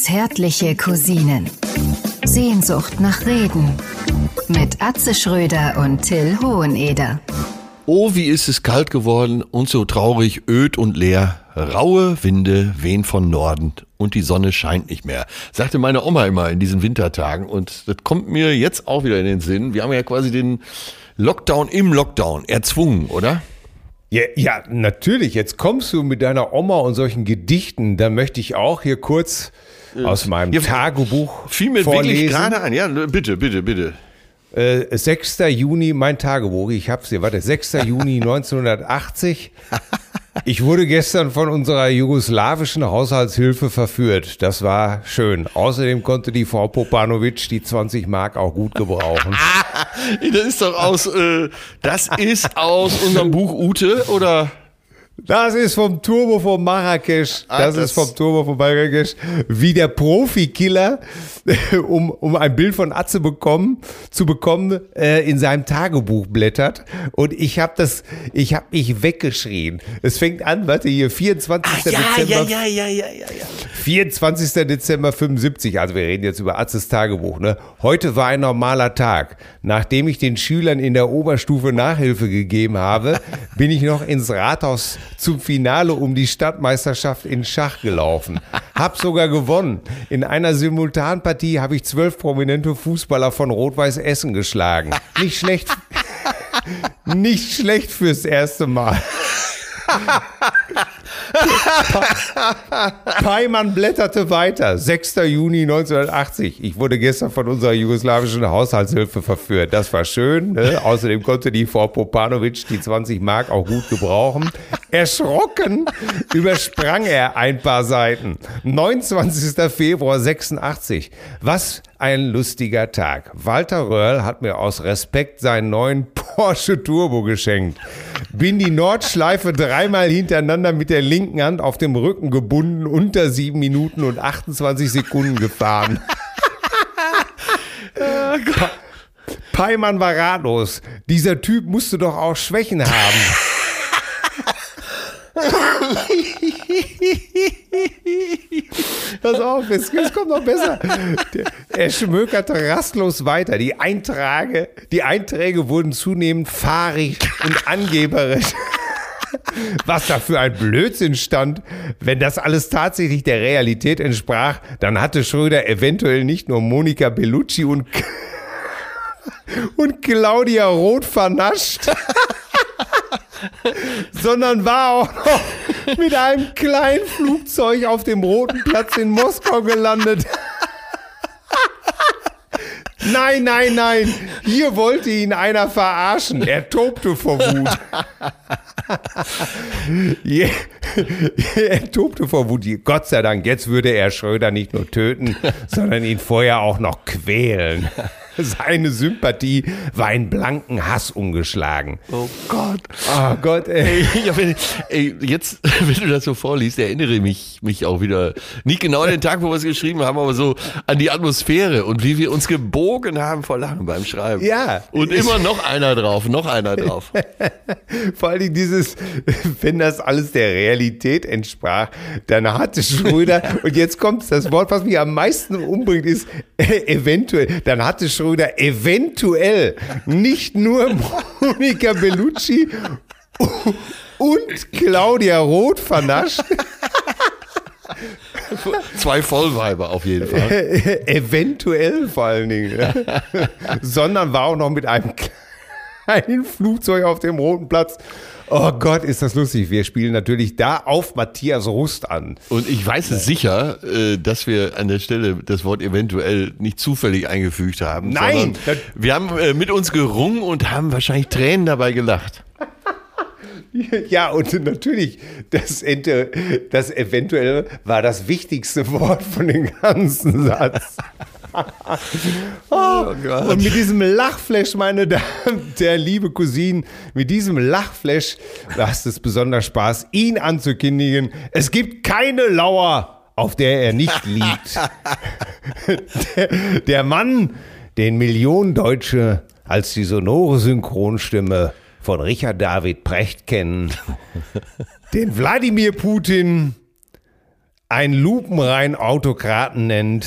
Zärtliche Cousinen. Sehnsucht nach Reden. Mit Atze Schröder und Till Hoheneder. Oh, wie ist es kalt geworden und so traurig, öd und leer. Raue Winde wehen von Norden und die Sonne scheint nicht mehr, sagte meine Oma immer in diesen Wintertagen. Und das kommt mir jetzt auch wieder in den Sinn. Wir haben ja quasi den Lockdown im Lockdown erzwungen, oder? Ja, natürlich. Jetzt kommst du mit deiner Oma und solchen Gedichten. Da möchte ich auch hier kurz aus meinem Tagebuch fiel mir vorlesen. Wirklich gerade an. Ja, bitte. 6. Juni, mein Tagebuch. Ich hab's hier. 6. Juni 1980. Ich wurde gestern von unserer jugoslawischen Haushaltshilfe verführt. Das war schön. Außerdem konnte die Frau Popanovic die 20 Mark auch gut gebrauchen. Das ist doch aus unserem Buch Ute, oder? Das ist vom Turbo von Marrakesch. Das ist vom Turbo von Marrakesch. Wie der Profikiller, um ein Bild von Atze zu bekommen, in seinem Tagebuch blättert. Und ich hab mich weggeschrien. Es fängt an, hier, 24. Dezember. Ja. 24. Dezember 75. Also wir reden jetzt über Atzes Tagebuch, ne? Heute war ein normaler Tag. Nachdem ich den Schülern in der Oberstufe Nachhilfe gegeben habe, bin ich noch ins Rathaus zum Finale um die Stadtmeisterschaft in Schach gelaufen. Hab sogar gewonnen. In einer Simultanpartie habe ich 12 prominente Fußballer von Rot-Weiß Essen geschlagen. Nicht schlecht fürs erste Mal. Peimann blätterte weiter. 6. Juni 1980. Ich wurde gestern von unserer jugoslawischen Haushaltshilfe verführt. Das war schön. Ne? Außerdem konnte die Frau Popanovic die 20 Mark auch gut gebrauchen. Erschrocken übersprang er ein paar Seiten. 29. Februar 86. Was ein lustiger Tag. Walter Röhrl hat mir aus Respekt seinen neuen Porsche Turbo geschenkt. Bin die Nordschleife 3-mal hintereinander mit der linken Hand auf dem Rücken gebunden, unter 7 Minuten und 28 Sekunden gefahren. Peimann war ratlos. Dieser Typ musste doch auch Schwächen haben. Pass auf, es kommt noch besser. Er schmökerte rastlos weiter. Die Einträge wurden zunehmend fahrig und angeberisch. Was da für ein Blödsinn stand. Wenn das alles tatsächlich der Realität entsprach, dann hatte Schröder eventuell nicht nur Monica Bellucci und Claudia Roth vernascht, sondern war auch noch mit einem kleinen Flugzeug auf dem Roten Platz in Moskau gelandet. Nein. Hier wollte ihn einer verarschen. Er tobte vor Wut. Er tobte vor Wut. Gott sei Dank, jetzt würde er Schröder nicht nur töten, sondern ihn vorher auch noch quälen. Seine Sympathie war in blanken Hass umgeschlagen. Oh Gott. Oh Gott, ey. Jetzt, wenn du das so vorliest, erinnere mich auch wieder, nicht genau an den Tag, wo wir es geschrieben haben, aber so an die Atmosphäre und wie wir uns gebogen haben vor Lachen beim Schreiben. Ja. Und immer noch einer drauf. Vor allem wenn das alles der Realität entsprach, dann hatte Schröder, und jetzt kommt das Wort, was mich am meisten umbringt, ist eventuell, dann hatte Schröder eventuell nicht nur Monica Bellucci und Claudia Roth vernascht. 2 Vollweiber auf jeden Fall. Eventuell vor allen Dingen. Sondern war auch noch mit einem kleinen Flugzeug auf dem Roten Platz. Oh Gott, ist das lustig. Wir spielen natürlich da auf Matthias Rust an. Und ich weiß es sicher, dass wir an der Stelle das Wort eventuell nicht zufällig eingefügt haben. Nein! Wir haben mit uns gerungen und haben wahrscheinlich Tränen dabei gelacht. Ja, und natürlich, das eventuell war das wichtigste Wort von dem ganzen Satz. Oh Gott. Und mit diesem Lachflash, meine Damen, der liebe Cousinen, mit diesem Lachflash macht es besonders Spaß, ihn anzukündigen. Es gibt keine Lauer, auf der er nicht liegt. Der Mann, den Millionen Deutsche als die sonore Synchronstimme von Richard David Precht kennen, den Wladimir Putin einen lupenreinen Autokraten nennt.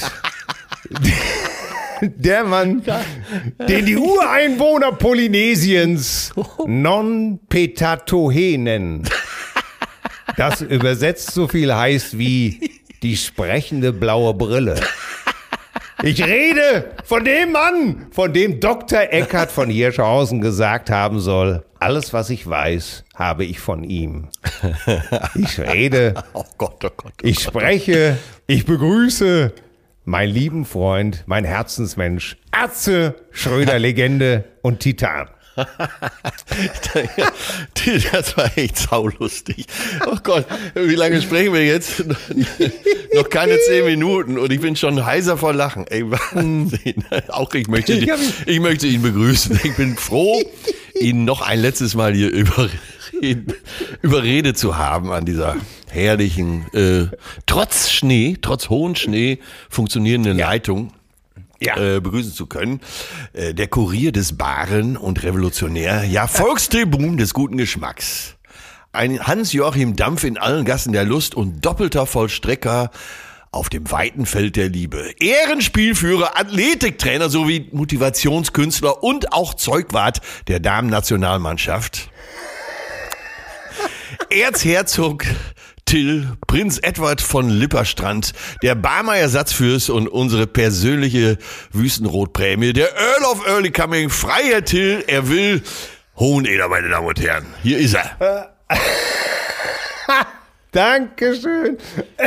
Der Mann, den die Ureinwohner Polynesiens Non-Petatohe nennen. Das übersetzt so viel heißt wie die sprechende blaue Brille. Ich rede von dem Mann, von dem Dr. Eckhard von Hirschhausen gesagt haben soll, alles, was ich weiß, habe ich von ihm. Ich rede, ich spreche, ich begrüße meinen lieben Freund, mein Herzensmensch, Atze Schröder, Legende und Titan. Das war echt saulustig. Oh Gott, wie lange sprechen wir jetzt? Noch keine 10 Minuten und ich bin schon heiser vor Lachen. Ey, Wahnsinn. Auch ich möchte ihn begrüßen. Ich bin froh, ihn noch ein letztes Mal hier überredet zu haben an dieser herrlichen, trotz hohen Schnee funktionierenden Leitung. Begrüßen zu können. Der Kurier des Baren und Revolutionär, Volkstribun des guten Geschmacks. Ein Hans-Joachim Dampf in allen Gassen der Lust und doppelter Vollstrecker auf dem weiten Feld der Liebe. Ehrenspielführer, Athletiktrainer sowie Motivationskünstler und auch Zeugwart der Damen-Nationalmannschaft. Erzherzog Till, Prinz Edward von Lipperstrand, der Barmer Ersatzfürst und unsere persönliche Wüstenrotprämie, der Earl of Early Coming, Freiherr Till, er will Hoheneder, meine Damen und Herren. Hier ist er. Dankeschön.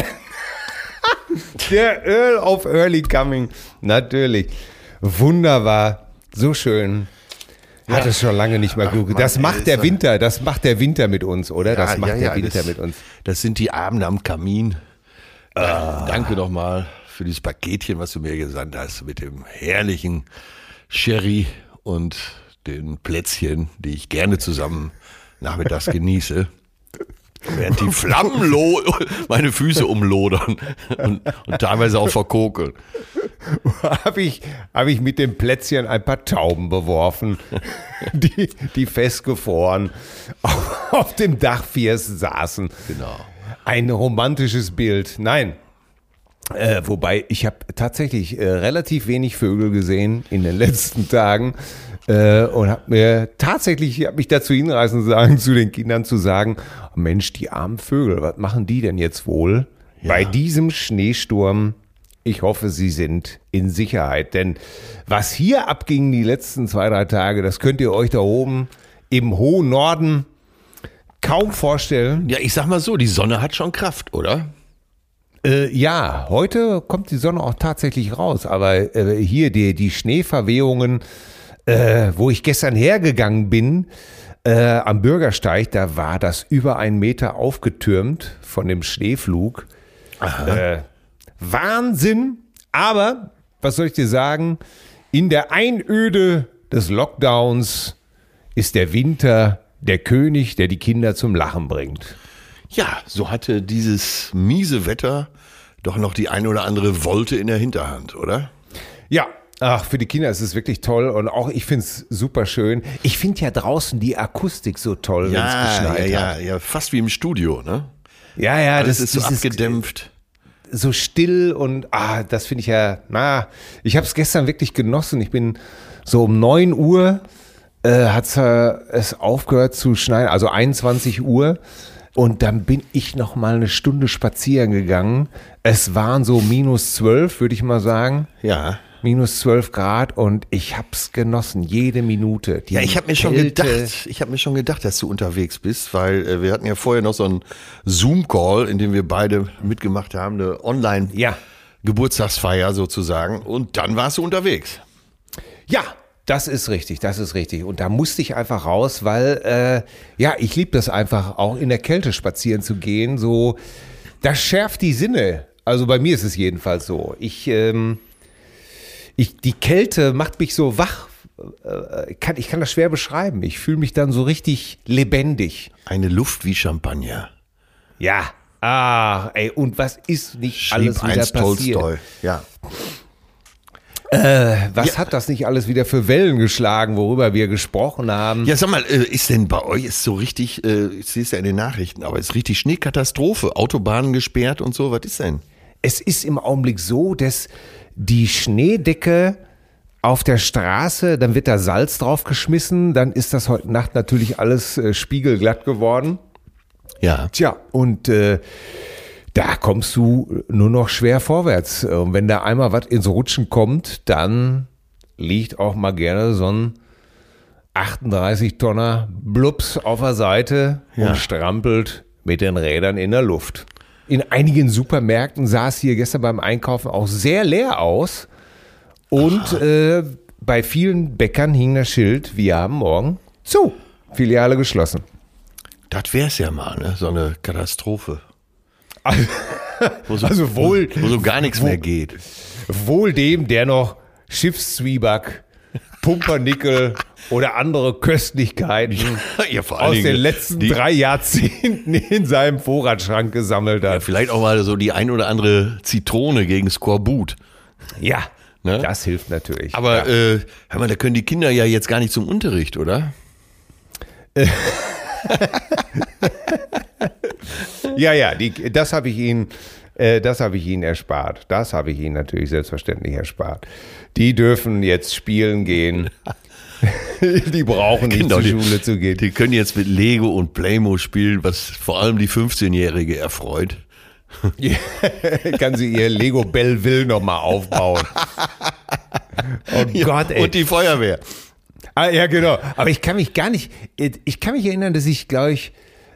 Der Earl of Early Coming, natürlich. Wunderbar, so schön. Hat es schon lange nicht mehr gut. Das macht der Winter mit uns, oder? Das macht der Winter mit uns. Das sind die Abende am Kamin. Danke nochmal für dieses Paketchen, was du mir gesandt hast, mit dem herrlichen Sherry und den Plätzchen, die ich gerne zusammen nachmittags genieße. Während die Flammen meine Füße umlodern und teilweise auch verkokeln. Habe ich mit dem Plätzchen ein paar Tauben beworfen, die festgefroren auf dem Dachfirst saßen. Genau. Ein romantisches Bild. Nein. Wobei, ich habe tatsächlich relativ wenig Vögel gesehen in den letzten Tagen und habe mich dazu hinreißen sagen, zu den Kindern zu sagen, Mensch, die armen Vögel, was machen die denn jetzt wohl bei diesem Schneesturm? Ich hoffe, sie sind in Sicherheit, denn was hier abging die letzten 2-3 Tage, das könnt ihr euch da oben im hohen Norden kaum vorstellen. Ja, ich sag mal so, die Sonne hat schon Kraft, oder? Ja, heute kommt die Sonne auch tatsächlich raus, aber hier die Schneeverwehungen, wo ich gestern hergegangen bin, am Bürgersteig, da war das über 1 Meter aufgetürmt von dem Schneeflug. Wahnsinn, aber was soll ich dir sagen, in der Einöde des Lockdowns ist der Winter der König, der die Kinder zum Lachen bringt. Ja, so hatte dieses miese Wetter doch noch die ein oder andere Wolte in der Hinterhand, oder? Ja, ach, für die Kinder ist es wirklich toll und auch ich finde es super schön. Ich finde ja draußen die Akustik so toll, wenn es geschneit hat. Ja, fast wie im Studio, ne? Ja, das ist so abgedämpft. So still und das finde ich ich habe es gestern wirklich genossen. Ich bin so um 9 Uhr hat es aufgehört zu schneien, also 21 Uhr. Und dann bin ich noch mal eine Stunde spazieren gegangen. Es waren so -12, würde ich mal sagen. Ja. -12 Grad und ich hab's genossen, jede Minute. Ich habe mir schon gedacht, dass du unterwegs bist, weil wir hatten ja vorher noch so einen Zoom-Call, in dem wir beide mitgemacht haben, eine Online-Geburtstagsfeier sozusagen. Und dann warst du unterwegs. Ja, das ist richtig. Und da musste ich einfach raus, weil, ich liebe das einfach, auch in der Kälte spazieren zu gehen. So, das schärft die Sinne. Also bei mir ist es jedenfalls so. Die Kälte macht mich so wach. Ich kann das schwer beschreiben. Ich fühle mich dann so richtig lebendig. Eine Luft wie Champagner. Ja. Und was ist nicht alles wieder passiert? Tolstoi. Ja. Was hat das nicht alles wieder für Wellen geschlagen, worüber wir gesprochen haben? Ja, sag mal, ist denn bei euch ist so richtig, ich sehe es ja in den Nachrichten, aber ist richtig Schneekatastrophe, Autobahnen gesperrt und so, was ist denn? Es ist im Augenblick so, dass die Schneedecke auf der Straße, dann wird da Salz draufgeschmissen, dann ist das heute Nacht natürlich alles spiegelglatt geworden. Ja. Tja, und da kommst du nur noch schwer vorwärts. Und wenn da einmal was ins Rutschen kommt, dann liegt auch mal gerne so ein 38-Tonner Blups auf der Seite und strampelt mit den Rädern in der Luft. In einigen Supermärkten sah es hier gestern beim Einkaufen auch sehr leer aus. Und bei vielen Bäckern hing das Schild, wir haben morgen zu. Filiale geschlossen. Das wär's ja mal, ne? So eine Katastrophe. Wo so gar nichts mehr geht. Wohl dem, der noch Schiffszwieback, Pumpernickel oder andere Köstlichkeiten vor allen aus Dingen den letzten 3 Jahrzehnten in seinem Vorratsschrank gesammelt hat. Ja, vielleicht auch mal so die ein oder andere Zitrone gegen Skorbut. Ja, ne? Das hilft natürlich. Aber hör mal, da können die Kinder ja jetzt gar nicht zum Unterricht, oder? Ja, das habe ich Ihnen erspart. Das habe ich Ihnen natürlich selbstverständlich erspart. Die dürfen jetzt spielen gehen. Die brauchen nicht zur Schule zu gehen. Die können jetzt mit Lego und Playmo spielen, was vor allem die 15-Jährige erfreut. Kann sie ihr Lego Belleville nochmal aufbauen. Oh Gott, ey. Und die Feuerwehr. Ja, genau. Aber ich kann mich erinnern, dass ich, glaube ich,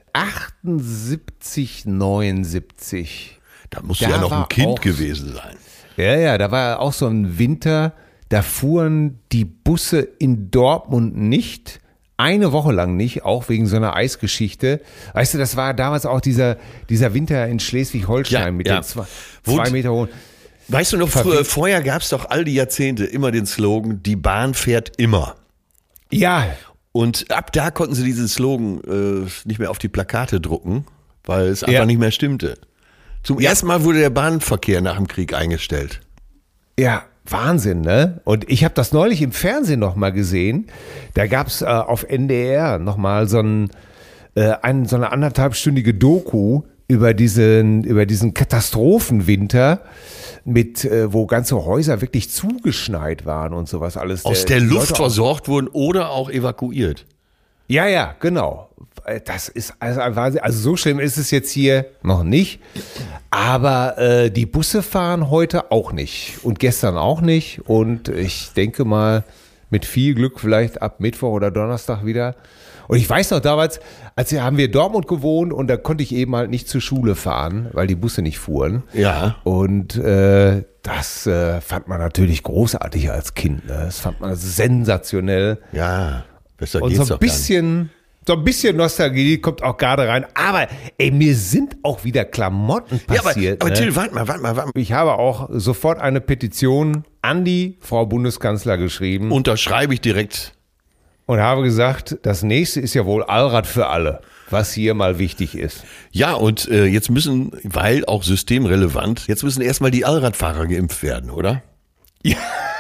78, 79. Da musst du ja noch ein Kind gewesen sein. Ja, da war auch so ein Winter, da fuhren die Busse in Dortmund nicht, eine Woche lang nicht, auch wegen so einer Eisgeschichte. Weißt du, das war damals auch dieser Winter in Schleswig-Holstein mit den 2 Meter hohen. Weißt du noch, vorher gab es doch all die Jahrzehnte immer den Slogan, die Bahn fährt immer. Ja. Und ab da konnten sie diesen Slogan nicht mehr auf die Plakate drucken, weil es einfach nicht mehr stimmte. Zum ersten Mal wurde der Bahnverkehr nach dem Krieg eingestellt. Ja, Wahnsinn, ne? Und ich habe das neulich im Fernsehen nochmal gesehen. Da gab es auf NDR nochmal so eine 1,5-stündige Doku über diesen Katastrophenwinter, wo ganze Häuser wirklich zugeschneit waren und sowas alles. Aus der Luft versorgt wurden oder auch evakuiert. Ja, genau. Das ist also so schlimm ist es jetzt hier noch nicht. Aber die Busse fahren heute auch nicht und gestern auch nicht. Und ich denke mal, mit viel Glück vielleicht ab Mittwoch oder Donnerstag wieder. Und ich weiß noch damals, haben wir in Dortmund gewohnt und da konnte ich eben halt nicht zur Schule fahren, weil die Busse nicht fuhren. Ja. Und das fand man natürlich großartig als Kind. Ne? Das fand man sensationell. Ja, besser und geht's so ein bisschen Nostalgie kommt auch gerade rein. Aber mir sind auch wieder Klamotten passiert. Aber Till, warte mal. Ich habe auch sofort eine Petition an die Frau Bundeskanzler geschrieben. Unterschreibe ich direkt. Und habe gesagt, das nächste ist ja wohl Allrad für alle, was hier mal wichtig ist. Ja, und jetzt müssen, weil auch systemrelevant, jetzt müssen erstmal die Allradfahrer geimpft werden, oder? Ja.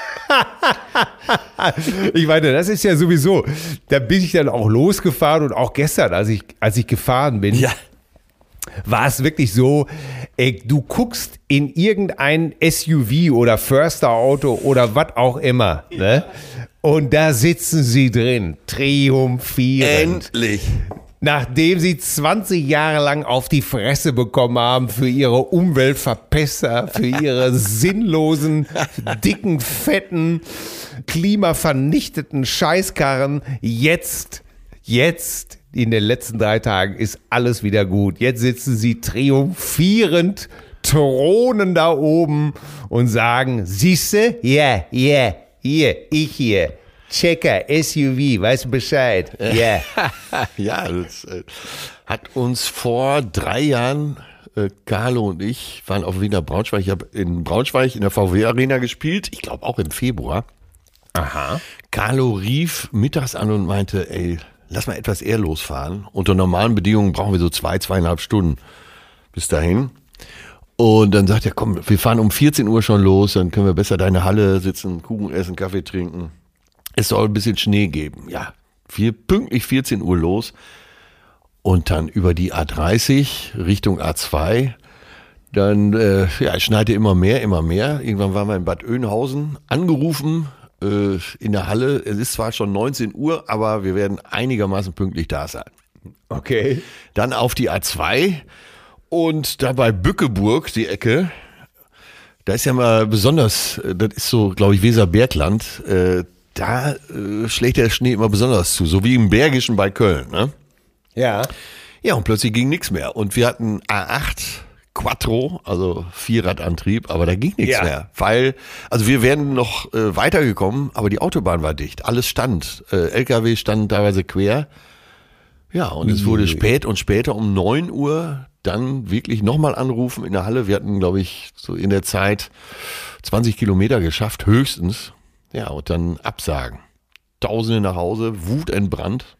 Ich meine, das ist ja sowieso, da bin ich dann auch losgefahren und auch gestern, als ich gefahren bin, war es wirklich so, du guckst in irgendein SUV oder Förster-Auto oder was auch immer, ne? Und da sitzen sie drin, triumphierend. Endlich. Nachdem sie 20 Jahre lang auf die Fresse bekommen haben für ihre Umweltverpester, für ihre sinnlosen, dicken, fetten, klimavernichteten Scheißkarren. Jetzt, in den letzten 3 Tagen ist alles wieder gut. Jetzt sitzen sie triumphierend, thronen da oben und sagen, siehste, hier, ich hier. Checker, SUV, weißt du Bescheid? Ja. Ja, das hat uns vor 3 Jahren, Carlo und ich waren auf Wiener Braunschweig. Ich habe in Braunschweig in der VW Arena gespielt, ich glaube auch im Februar. Aha. Carlo rief mittags an und meinte, ey, lass mal etwas eher losfahren. Unter normalen Bedingungen brauchen wir so 2,5 Stunden bis dahin. Und dann sagt er, komm, wir fahren um 14 Uhr schon los, dann können wir besser da in der Halle sitzen, Kuchen essen, Kaffee trinken. Es soll ein bisschen Schnee geben. Ja, pünktlich 14 Uhr los und dann über die A30 Richtung A2. Dann es schneite immer mehr. Irgendwann waren wir in Bad Oeynhausen, angerufen in der Halle. Es ist zwar schon 19 Uhr, aber wir werden einigermaßen pünktlich da sein. Okay. Dann auf die A2 und da bei Bückeburg, die Ecke, da ist ja mal besonders, das ist so, glaube ich, Weserbergland, da schlägt der Schnee immer besonders zu, so wie im Bergischen bei Köln, ne? Ja. Ja, und plötzlich ging nichts mehr. Und wir hatten A8 Quattro, also Vierradantrieb, aber da ging nichts mehr. Weil, also wir wären noch weitergekommen, aber die Autobahn war dicht. Alles stand. LKW standen teilweise quer. Ja, und es wurde spät und später um 9 Uhr dann wirklich nochmal anrufen in der Halle. Wir hatten, glaube ich, so in der Zeit 20 Kilometer geschafft, höchstens. Ja, und dann Absagen. Tausende nach Hause, wutentbrannt.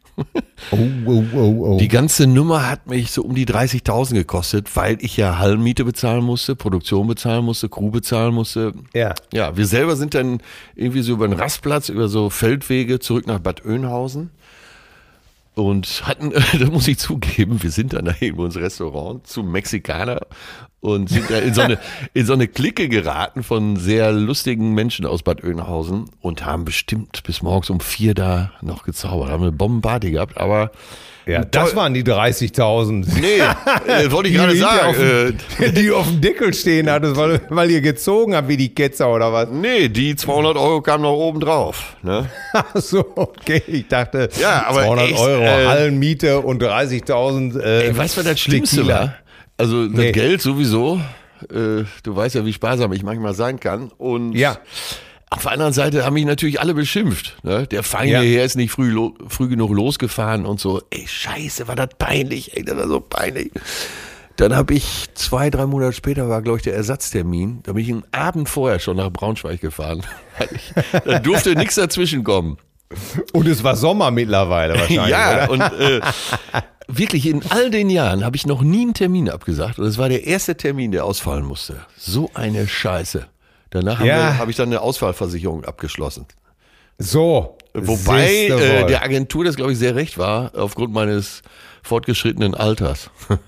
Oh. Die ganze Nummer hat mich so um die 30.000 gekostet, weil ich ja Hallenmiete bezahlen musste, Produktion bezahlen musste, Crew bezahlen musste. Ja. Ja, wir selber sind dann irgendwie so über den Rastplatz, über so Feldwege zurück nach Bad Oeynhausen. Und hatten, das muss ich zugeben, wir sind dann da irgendwo ins Restaurant zum Mexikaner und sind da in so eine Clique geraten von sehr lustigen Menschen aus Bad Oeynhausen und haben bestimmt bis morgens um 4 da noch gezaubert, haben eine Bombenparty gehabt, aber ja, das waren die 30.000. Nee, wollte ich gerade sagen. Die auf dem Deckel stehen hattest, weil ihr gezogen habt wie die Ketzer oder was? Nee, die 200 Euro kamen noch oben drauf. Ne? Ach so, okay. Ich dachte, ja, aber 200 Euro Hallenmiete und 30.000 weißt du, was das Schlimmste Tequila war? Also das Geld sowieso. Du weißt ja, wie sparsam ich manchmal sein kann. Und ja. Auf der anderen Seite haben mich natürlich alle beschimpft. Ne? Der Fang hierher ist nicht früh genug losgefahren und so. Ey, scheiße, war das peinlich. Ey, das war so peinlich. Dann habe ich 2-3 Monate später war, glaube ich, der Ersatztermin. Da bin ich einen Abend vorher schon nach Braunschweig gefahren. Da durfte nichts dazwischen kommen. Und es war Sommer mittlerweile wahrscheinlich, ja, oder? Und wirklich in all den Jahren habe ich noch nie einen Termin abgesagt. Und es war der erste Termin, der ausfallen musste. So eine Scheiße. Danach habe ich dann eine Ausfallversicherung abgeschlossen. So. Wobei der Agentur das, glaube ich, sehr recht war, aufgrund meines fortgeschrittenen Alters.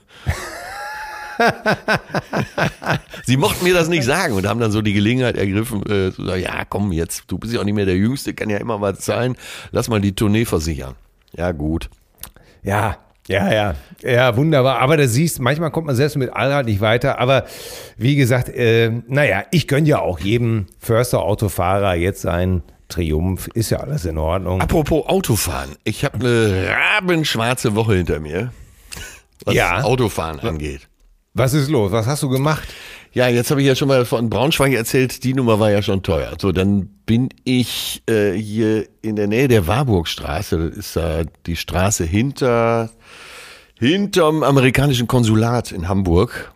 Sie mochten mir das nicht sagen und haben dann so die Gelegenheit ergriffen, zu sagen, ja komm jetzt, du bist ja auch nicht mehr der Jüngste, kann ja immer was sein, lass mal die Tournee versichern. Ja gut. Ja, wunderbar. Aber da siehst, manchmal kommt man selbst mit Allrad nicht weiter. Aber wie gesagt, ich gönne ja auch jedem Förster-Autofahrer jetzt einen Triumph. Ist ja alles in Ordnung. Apropos Autofahren. Ich habe eine rabenschwarze Woche hinter mir, was Autofahren angeht. Was ist los? Was hast du gemacht? Ja, jetzt habe ich ja schon mal von Braunschweig erzählt, die Nummer war ja schon teuer. So, dann bin ich hier in der Nähe der Warburgstraße, das ist die Straße hinterm amerikanischen Konsulat in Hamburg.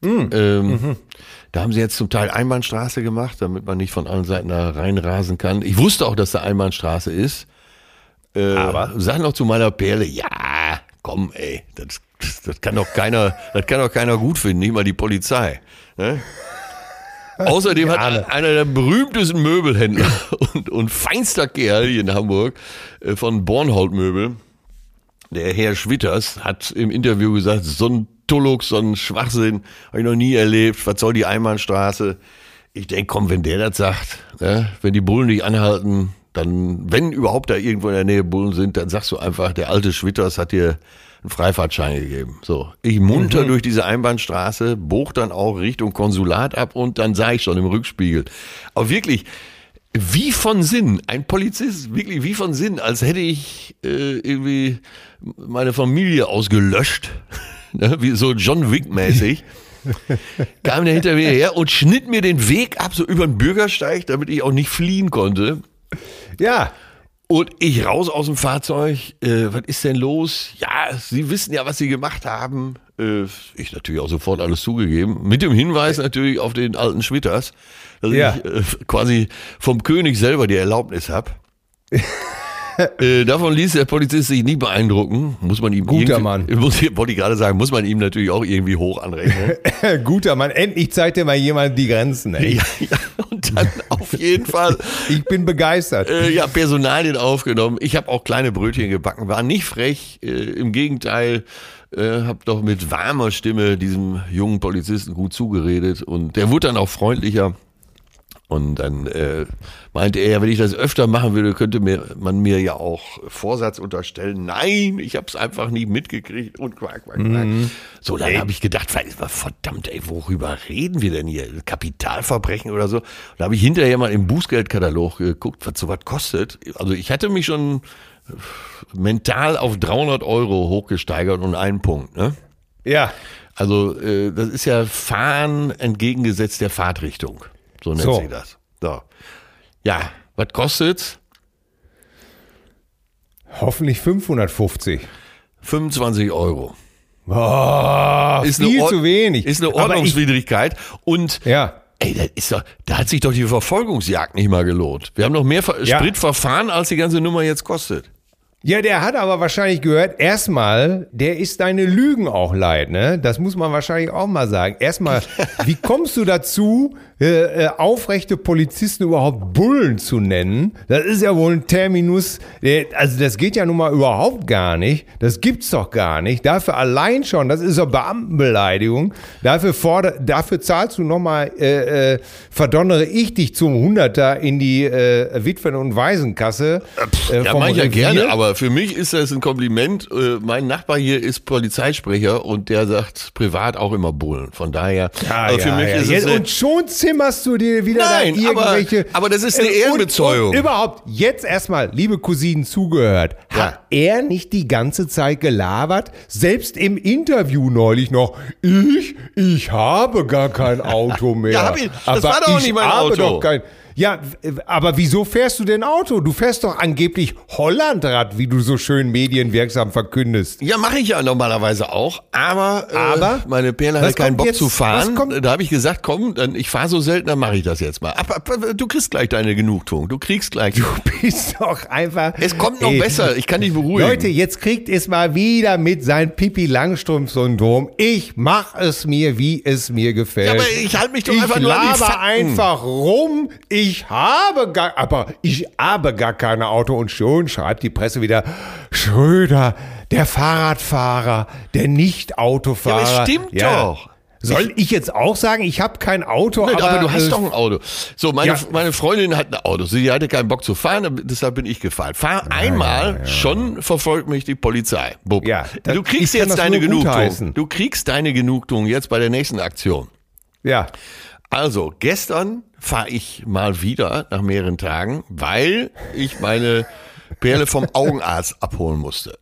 Da haben sie jetzt zum Teil Einbahnstraße gemacht, damit man nicht von allen Seiten da reinrasen kann. Ich wusste auch, dass da Einbahnstraße ist. Aber sag noch zu meiner Perle, ja, komm, ey, das kann doch keiner gut finden, nicht mal die Polizei. Ne? Außerdem hat einer der berühmtesten Möbelhändler und feinster Kerl hier in Hamburg von Bornhold Möbel, der Herr Schwitters, hat im Interview gesagt, so ein Tullux, so ein Schwachsinn, habe ich noch nie erlebt, was soll die Einbahnstraße? Ich denke, komm, wenn der das sagt, ne? Wenn die Bullen dich anhalten, dann, wenn überhaupt da irgendwo in der Nähe Bullen sind, dann sagst du einfach, der alte Schwitters hat dir einen Freifahrtschein gegeben. So, ich munter durch diese Einbahnstraße, bog dann auch Richtung Konsulat ab und dann sah ich schon im Rückspiegel. Aber wirklich, wie von Sinn, ein Polizist, wirklich wie von Sinn, als hätte ich irgendwie meine Familie ausgelöscht, ne? Wie so John Wick-mäßig. Kam der hinter mir her und schnitt mir den Weg ab, so über den Bürgersteig, damit ich auch nicht fliehen konnte. Ja. Und ich raus aus dem Fahrzeug, was ist denn los? Ja, Sie wissen ja, was Sie gemacht haben. Ich natürlich auch sofort alles zugegeben. Mit dem Hinweis natürlich auf den alten Schwitters, dass ich quasi vom König selber die Erlaubnis habe. Davon ließ der Polizist sich nie beeindrucken. Muss man ihm Guter Mann. Wollte ich gerade sagen, muss man ihm natürlich auch irgendwie hoch anrechnen. Guter Mann, endlich zeigt dir mal jemand die Grenzen, ey. Ja, und dann auf jeden Fall. Ich bin begeistert. Personalien aufgenommen. Ich habe auch kleine Brötchen gebacken, war nicht frech. Im Gegenteil, habe doch mit warmer Stimme diesem jungen Polizisten gut zugeredet und der wurde dann auch freundlicher. Und dann meinte er, wenn ich das öfter machen würde, könnte man mir ja auch Vorsatz unterstellen. Nein, ich habe es einfach nie mitgekriegt und quack. So, dann habe ich gedacht, verdammt, ey, worüber reden wir denn hier? Kapitalverbrechen oder so? Und da habe ich hinterher mal im Bußgeldkatalog geguckt, was sowas kostet. Also ich hatte mich schon mental auf 300 € hochgesteigert und einen Punkt, ne? Ja. Also das ist ja Fahren entgegengesetzt der Fahrtrichtung. So nennt sich das. So. Ja, was kostet's? Hoffentlich 550. 25 €. Oh, ist viel zu wenig. Ist eine Ordnungswidrigkeit. Und ja. ey, da hat sich doch die Verfolgungsjagd nicht mal gelohnt. Wir haben noch mehr Spritverfahren, als die ganze Nummer jetzt kostet. Ja, der hat aber wahrscheinlich gehört, erstmal, der ist deine Lügen auch leid, ne? Das muss man wahrscheinlich auch mal sagen. Erstmal, wie kommst du dazu, aufrechte Polizisten überhaupt Bullen zu nennen? Das ist ja wohl ein Terminus, also das geht ja nun mal überhaupt gar nicht. Das gibt's doch gar nicht. Dafür allein schon, das ist ja Beamtenbeleidigung. Dafür zahlst du nochmal, verdonnere ich dich zum 100er in die Witwen- und Waisenkasse. Ja, mach ich ja gerne, aber für mich ist das ein Kompliment. Mein Nachbar hier ist Polizeisprecher und der sagt privat auch immer Bullen. Von daher, für mich ist es... Und schon zimmerst du dir wieder Nein, da irgendwelche... aber das ist eine Ehrenbezeugung. Und überhaupt, jetzt erstmal, liebe Cousinen, zugehört. Hat er nicht die ganze Zeit gelabert? Selbst im Interview neulich noch, ich habe gar kein Auto mehr. Das war doch nicht mein Auto. Ja, aber wieso fährst du denn Auto? Du fährst doch angeblich Hollandrad, wie du so schön medienwirksam verkündest. Ja, mache ich ja normalerweise auch, aber meine Perle hat keinen Bock zu fahren. Da habe ich gesagt, komm, ich fahre so selten, dann mache ich das jetzt mal. Aber du kriegst gleich deine Genugtuung, du kriegst gleich. Du bist doch einfach... Es kommt noch besser, ich kann dich beruhigen. Leute, jetzt kriegt es mal wieder mit sein Pippi-Langstrumpf-Syndrom. Ich mache es mir, wie es mir gefällt. Ja, aber ich halte mich doch einfach nur an die Fakten. Einfach rum. Ich habe gar kein Auto und schon schreibt die Presse wieder, Schröder, der Fahrradfahrer, der Nicht-Autofahrer. Ja, aber stimmt doch. Soll ich jetzt auch sagen, ich habe kein Auto? Nee, aber du hast doch ein Auto. So, meine Freundin hat ein Auto. Sie hatte keinen Bock zu fahren, deshalb bin ich gefahren. Schon verfolgt mich die Polizei. Bub. Ja, du kriegst jetzt deine Genugtuung. Du kriegst deine Genugtuung jetzt bei der nächsten Aktion. Ja. Also, gestern fahre ich mal wieder nach mehreren Tagen, weil ich meine Perle vom Augenarzt abholen musste.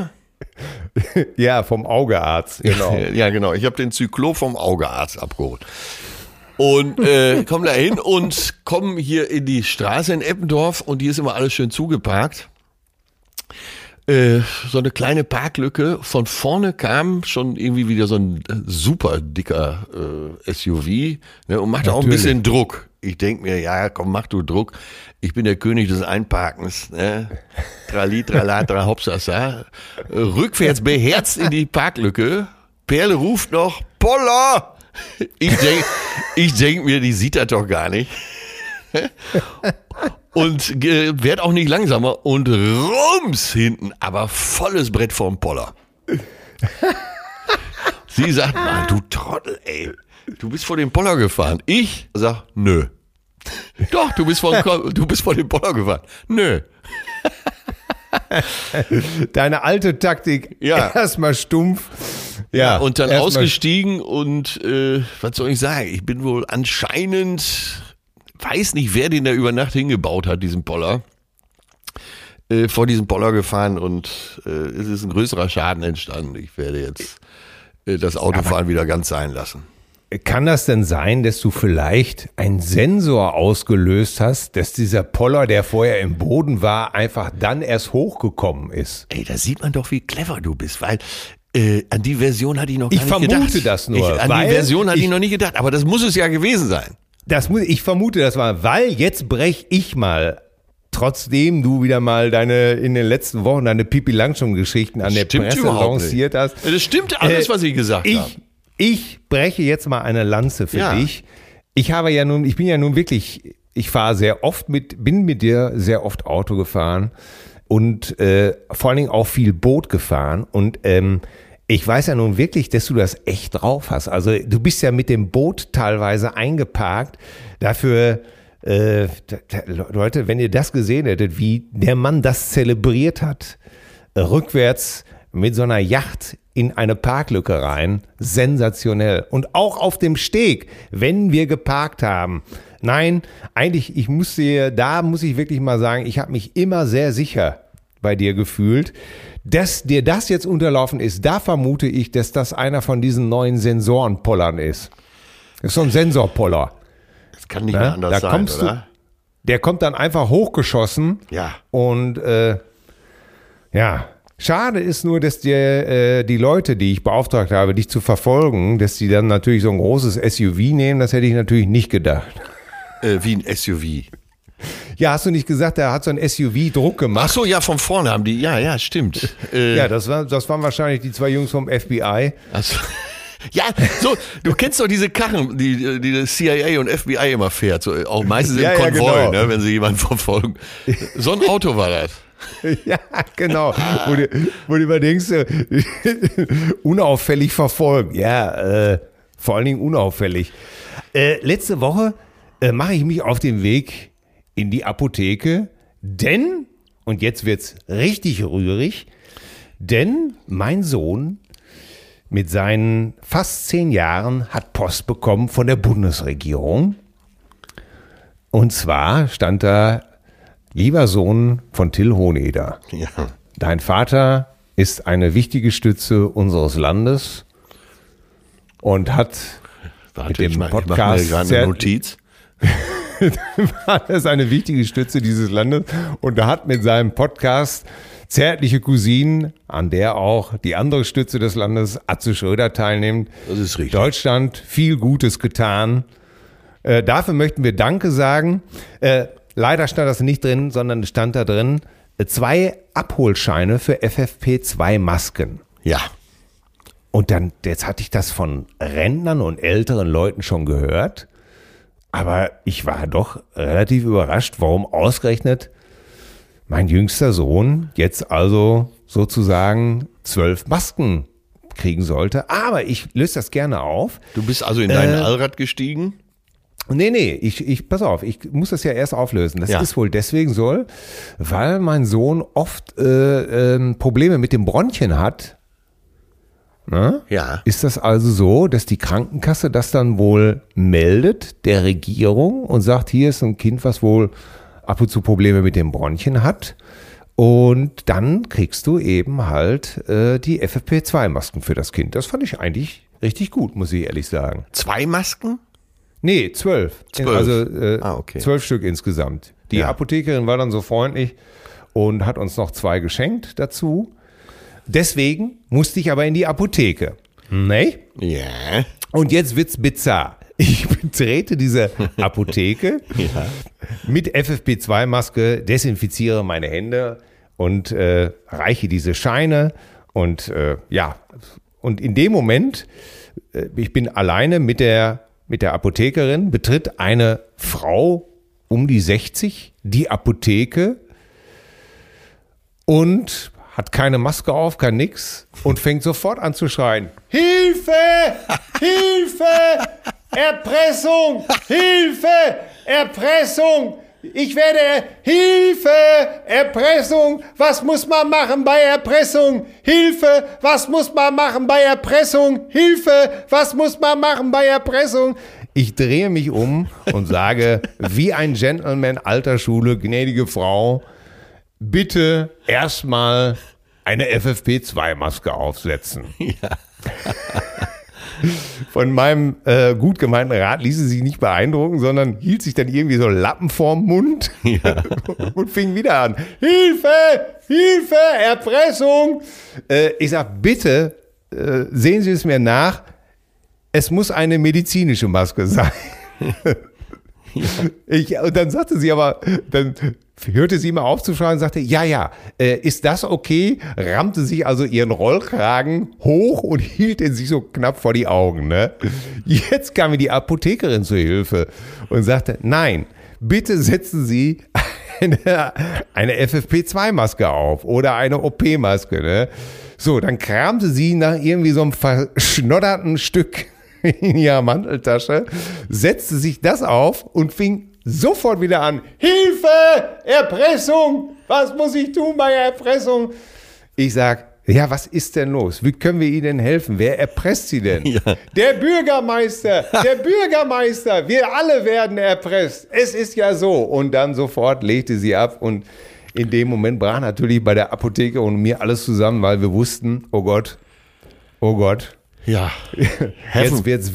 Ja, vom Augearzt, genau. Ja, genau. Ich habe den Zyklop vom Augearzt abgeholt. Und komme da hin und komme hier in die Straße in Eppendorf und hier ist immer alles schön zugeparkt. So eine kleine Parklücke. Von vorne kam schon irgendwie wieder so ein super dicker SUV, ne, und machte auch ein bisschen Druck. Ich denke mir, ja, komm, mach du Druck. Ich bin der König des Einparkens. Ne? Trali, tralatra, hopsasa. Rückwärts beherzt in die Parklücke. Perle ruft noch, Poller! Ich denk mir, die sieht das doch gar nicht. Und werd auch nicht langsamer und rums hinten, aber volles Brett vorm Poller. Sie sagt, Mann, du Trottel, ey, du bist vor dem Poller gefahren. Ich sag, nö. Doch, du bist vor dem Poller gefahren. Nö. Deine alte Taktik, erstmal stumpf. Ja, und dann ausgestiegen und was soll ich sagen, ich bin wohl anscheinend... Weiß nicht, wer den da über Nacht hingebaut hat, diesen Poller. Vor diesem Poller gefahren und es ist ein größerer Schaden entstanden. Ich werde jetzt das Autofahren wieder ganz sein lassen. Kann das denn sein, dass du vielleicht einen Sensor ausgelöst hast, dass dieser Poller, der vorher im Boden war, einfach dann erst hochgekommen ist? Ey, da sieht man doch, wie clever du bist, weil an die Version hatte ich noch gar nicht gedacht. Ich vermute das nur. An die Version hatte ich noch nie gedacht, aber das muss es ja gewesen sein. Ich vermute das mal, weil jetzt breche ich mal trotzdem du wieder mal in den letzten Wochen deine Pippi-Langstrumpf-Geschichten an der Presse lanciert hast. Das stimmt alles, was ich gesagt habe. Ich breche jetzt mal eine Lanze für dich. Ich bin ja nun wirklich, ich bin mit dir sehr oft Auto gefahren und vor allen Dingen auch viel Boot gefahren und ich weiß ja nun wirklich, dass du das echt drauf hast. Also du bist ja mit dem Boot teilweise eingeparkt. Dafür, Leute, wenn ihr das gesehen hättet, wie der Mann das zelebriert hat, rückwärts mit so einer Yacht in eine Parklücke rein, sensationell. Und auch auf dem Steg, wenn wir geparkt haben. Nein, eigentlich, muss ich wirklich mal sagen, ich habe mich immer sehr sicher bei dir gefühlt. Dass dir das jetzt unterlaufen ist, da vermute ich, dass das einer von diesen neuen Sensorenpollern ist. Das ist so ein Sensorpoller. Das kann nicht mehr anders sein, oder? Der kommt dann einfach hochgeschossen. Ja. Und schade ist nur, dass dir die Leute, die ich beauftragt habe, dich zu verfolgen, dass die dann natürlich so ein großes SUV nehmen, das hätte ich natürlich nicht gedacht. Wie ein SUV. Ja, hast du nicht gesagt, der hat so ein SUV-Druck gemacht? Ach so, ja, von vorne haben die, ja, stimmt. Ja, das waren wahrscheinlich die 2 Jungs vom FBI. Ach so. Ja, so, du kennst doch diese Karren, die das CIA und FBI immer fährt, so, auch meistens im Konvoi, genau. Wenn sie jemanden verfolgen. So ein Auto war das. Ja, genau. Wo du überdenkst, unauffällig verfolgen. Ja, vor allen Dingen unauffällig. Letzte Woche mache ich mich auf den Weg in die Apotheke, denn, und jetzt wird's richtig rührig, denn mein Sohn mit seinen fast 10 Jahren hat Post bekommen von der Bundesregierung. Und zwar stand da: Lieber Sohn von Till Hoheneder, dein Vater ist eine wichtige Stütze unseres Landes und hat mit dem Podcast ich mache mir gerade eine Notiz. Das ist eine wichtige Stütze dieses Landes und er hat mit seinem Podcast Zärtliche Cousinen, an der auch die andere Stütze des Landes, Atze Schröder, teilnimmt, das ist richtig. Deutschland viel Gutes getan. Dafür möchten wir Danke sagen. Leider stand das nicht drin, sondern stand da drin 2 Abholscheine für FFP2-Masken. Ja. Und dann, jetzt hatte ich das von Rentnern und älteren Leuten schon gehört. Aber ich war doch relativ überrascht, warum ausgerechnet mein jüngster Sohn jetzt also sozusagen 12 Masken kriegen sollte. Aber ich löse das gerne auf. Du bist also in dein Allrad gestiegen? Nee, ich pass auf, ich muss das ja erst auflösen. Das ist wohl deswegen so, weil mein Sohn oft Probleme mit dem Bronchien hat. Ne? Ja. Ist das also so, dass die Krankenkasse das dann wohl meldet der Regierung und sagt, hier ist ein Kind, was wohl ab und zu Probleme mit dem Bronchien hat, und dann kriegst du eben halt die FFP2-Masken für das Kind. Das fand ich eigentlich richtig gut, muss ich ehrlich sagen. 2 Masken? Nee, 12. 12. Also okay. 12 Stück insgesamt. Die Apothekerin war dann so freundlich und hat uns noch 2 geschenkt dazu. Deswegen musste ich aber in die Apotheke. Ne? Ja. Und jetzt wird's bizarr. Ich betrete diese Apotheke mit FFP2-Maske, desinfiziere meine Hände und reiche diese Scheine. Und und in dem Moment, ich bin alleine mit der Apothekerin, betritt eine Frau um die 60 die Apotheke und hat keine Maske auf, kein nix und fängt sofort an zu schreien: Hilfe! Hilfe! Erpressung! Hilfe! Erpressung! Ich werde... Hilfe! Erpressung! Was muss man machen bei Erpressung? Hilfe! Was muss man machen bei Erpressung? Hilfe! Was muss man machen bei Erpressung? Ich drehe mich um und sage, wie ein Gentleman alter Schule: Gnädige Frau, bitte erstmal eine FFP2-Maske aufsetzen. Ja. Von meinem gut gemeinten Rat ließ sie sich nicht beeindrucken, sondern hielt sich dann irgendwie so Lappen vorm Mund und fing wieder an: Hilfe! Hilfe! Erpressung! Ich sag, bitte sehen Sie es mir nach, es muss eine medizinische Maske sein. Und dann sagte sie aber, dann hörte sie mal auf zu fragen und sagte, ja, ist das okay? Rammte sich also ihren Rollkragen hoch und hielt ihn sich so knapp vor die Augen. Ne? Jetzt kam mir die Apothekerin zur Hilfe und sagte, nein, bitte setzen Sie eine FFP2-Maske auf oder eine OP-Maske. Ne? So, dann kramte sie nach irgendwie so einem verschnodderten Stück in ihrer Manteltasche, setzte sich das auf und fing sofort wieder an. Hilfe! Erpressung! Was muss ich tun bei Erpressung? Ich sag, ja, was ist denn los? Wie können wir Ihnen helfen? Wer erpresst Sie denn? Ja. Der Bürgermeister! Der Bürgermeister! Wir alle werden erpresst! Es ist ja so. Und dann sofort legte sie ab und in dem Moment brach natürlich bei der Apotheke und mir alles zusammen, weil wir wussten, oh Gott. Ja. Jetzt wird's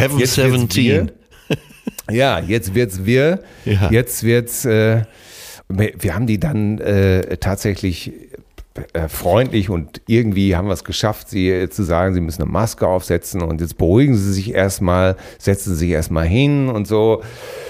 17. Ja, jetzt wird's wir. Ja. Jetzt wird's, wir haben die dann tatsächlich freundlich und irgendwie haben wir es geschafft, sie zu sagen, sie müssen eine Maske aufsetzen und jetzt beruhigen sie sich erstmal, setzen sich erstmal hin und so.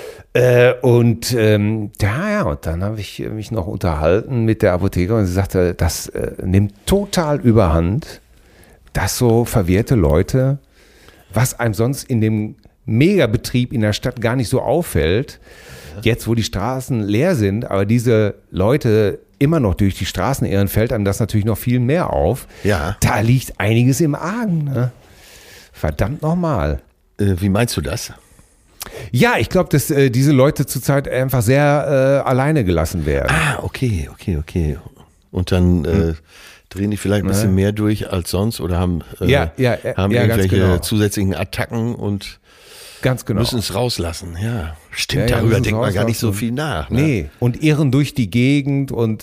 Und dann habe ich mich noch unterhalten mit der Apothekerin und sie sagte, das nimmt total überhand, dass so verwirrte Leute, was einem sonst in dem Megabetrieb in der Stadt gar nicht so auffällt, jetzt wo die Straßen leer sind, aber diese Leute immer noch durch die Straßen irren, fällt einem das natürlich noch viel mehr auf. Ja. Da liegt einiges im Argen. Ne? Verdammt nochmal. Wie meinst du das? Ja, ich glaube, dass diese Leute zurzeit einfach sehr alleine gelassen werden. Ah, okay. Und dann drehen die vielleicht ein bisschen mehr durch als sonst oder haben irgendwelche zusätzlichen Attacken und ganz genau. Müssen es rauslassen. Ja, stimmt, darüber denkt man gar nicht so viel nach. Ne? Nee, und irren durch die Gegend und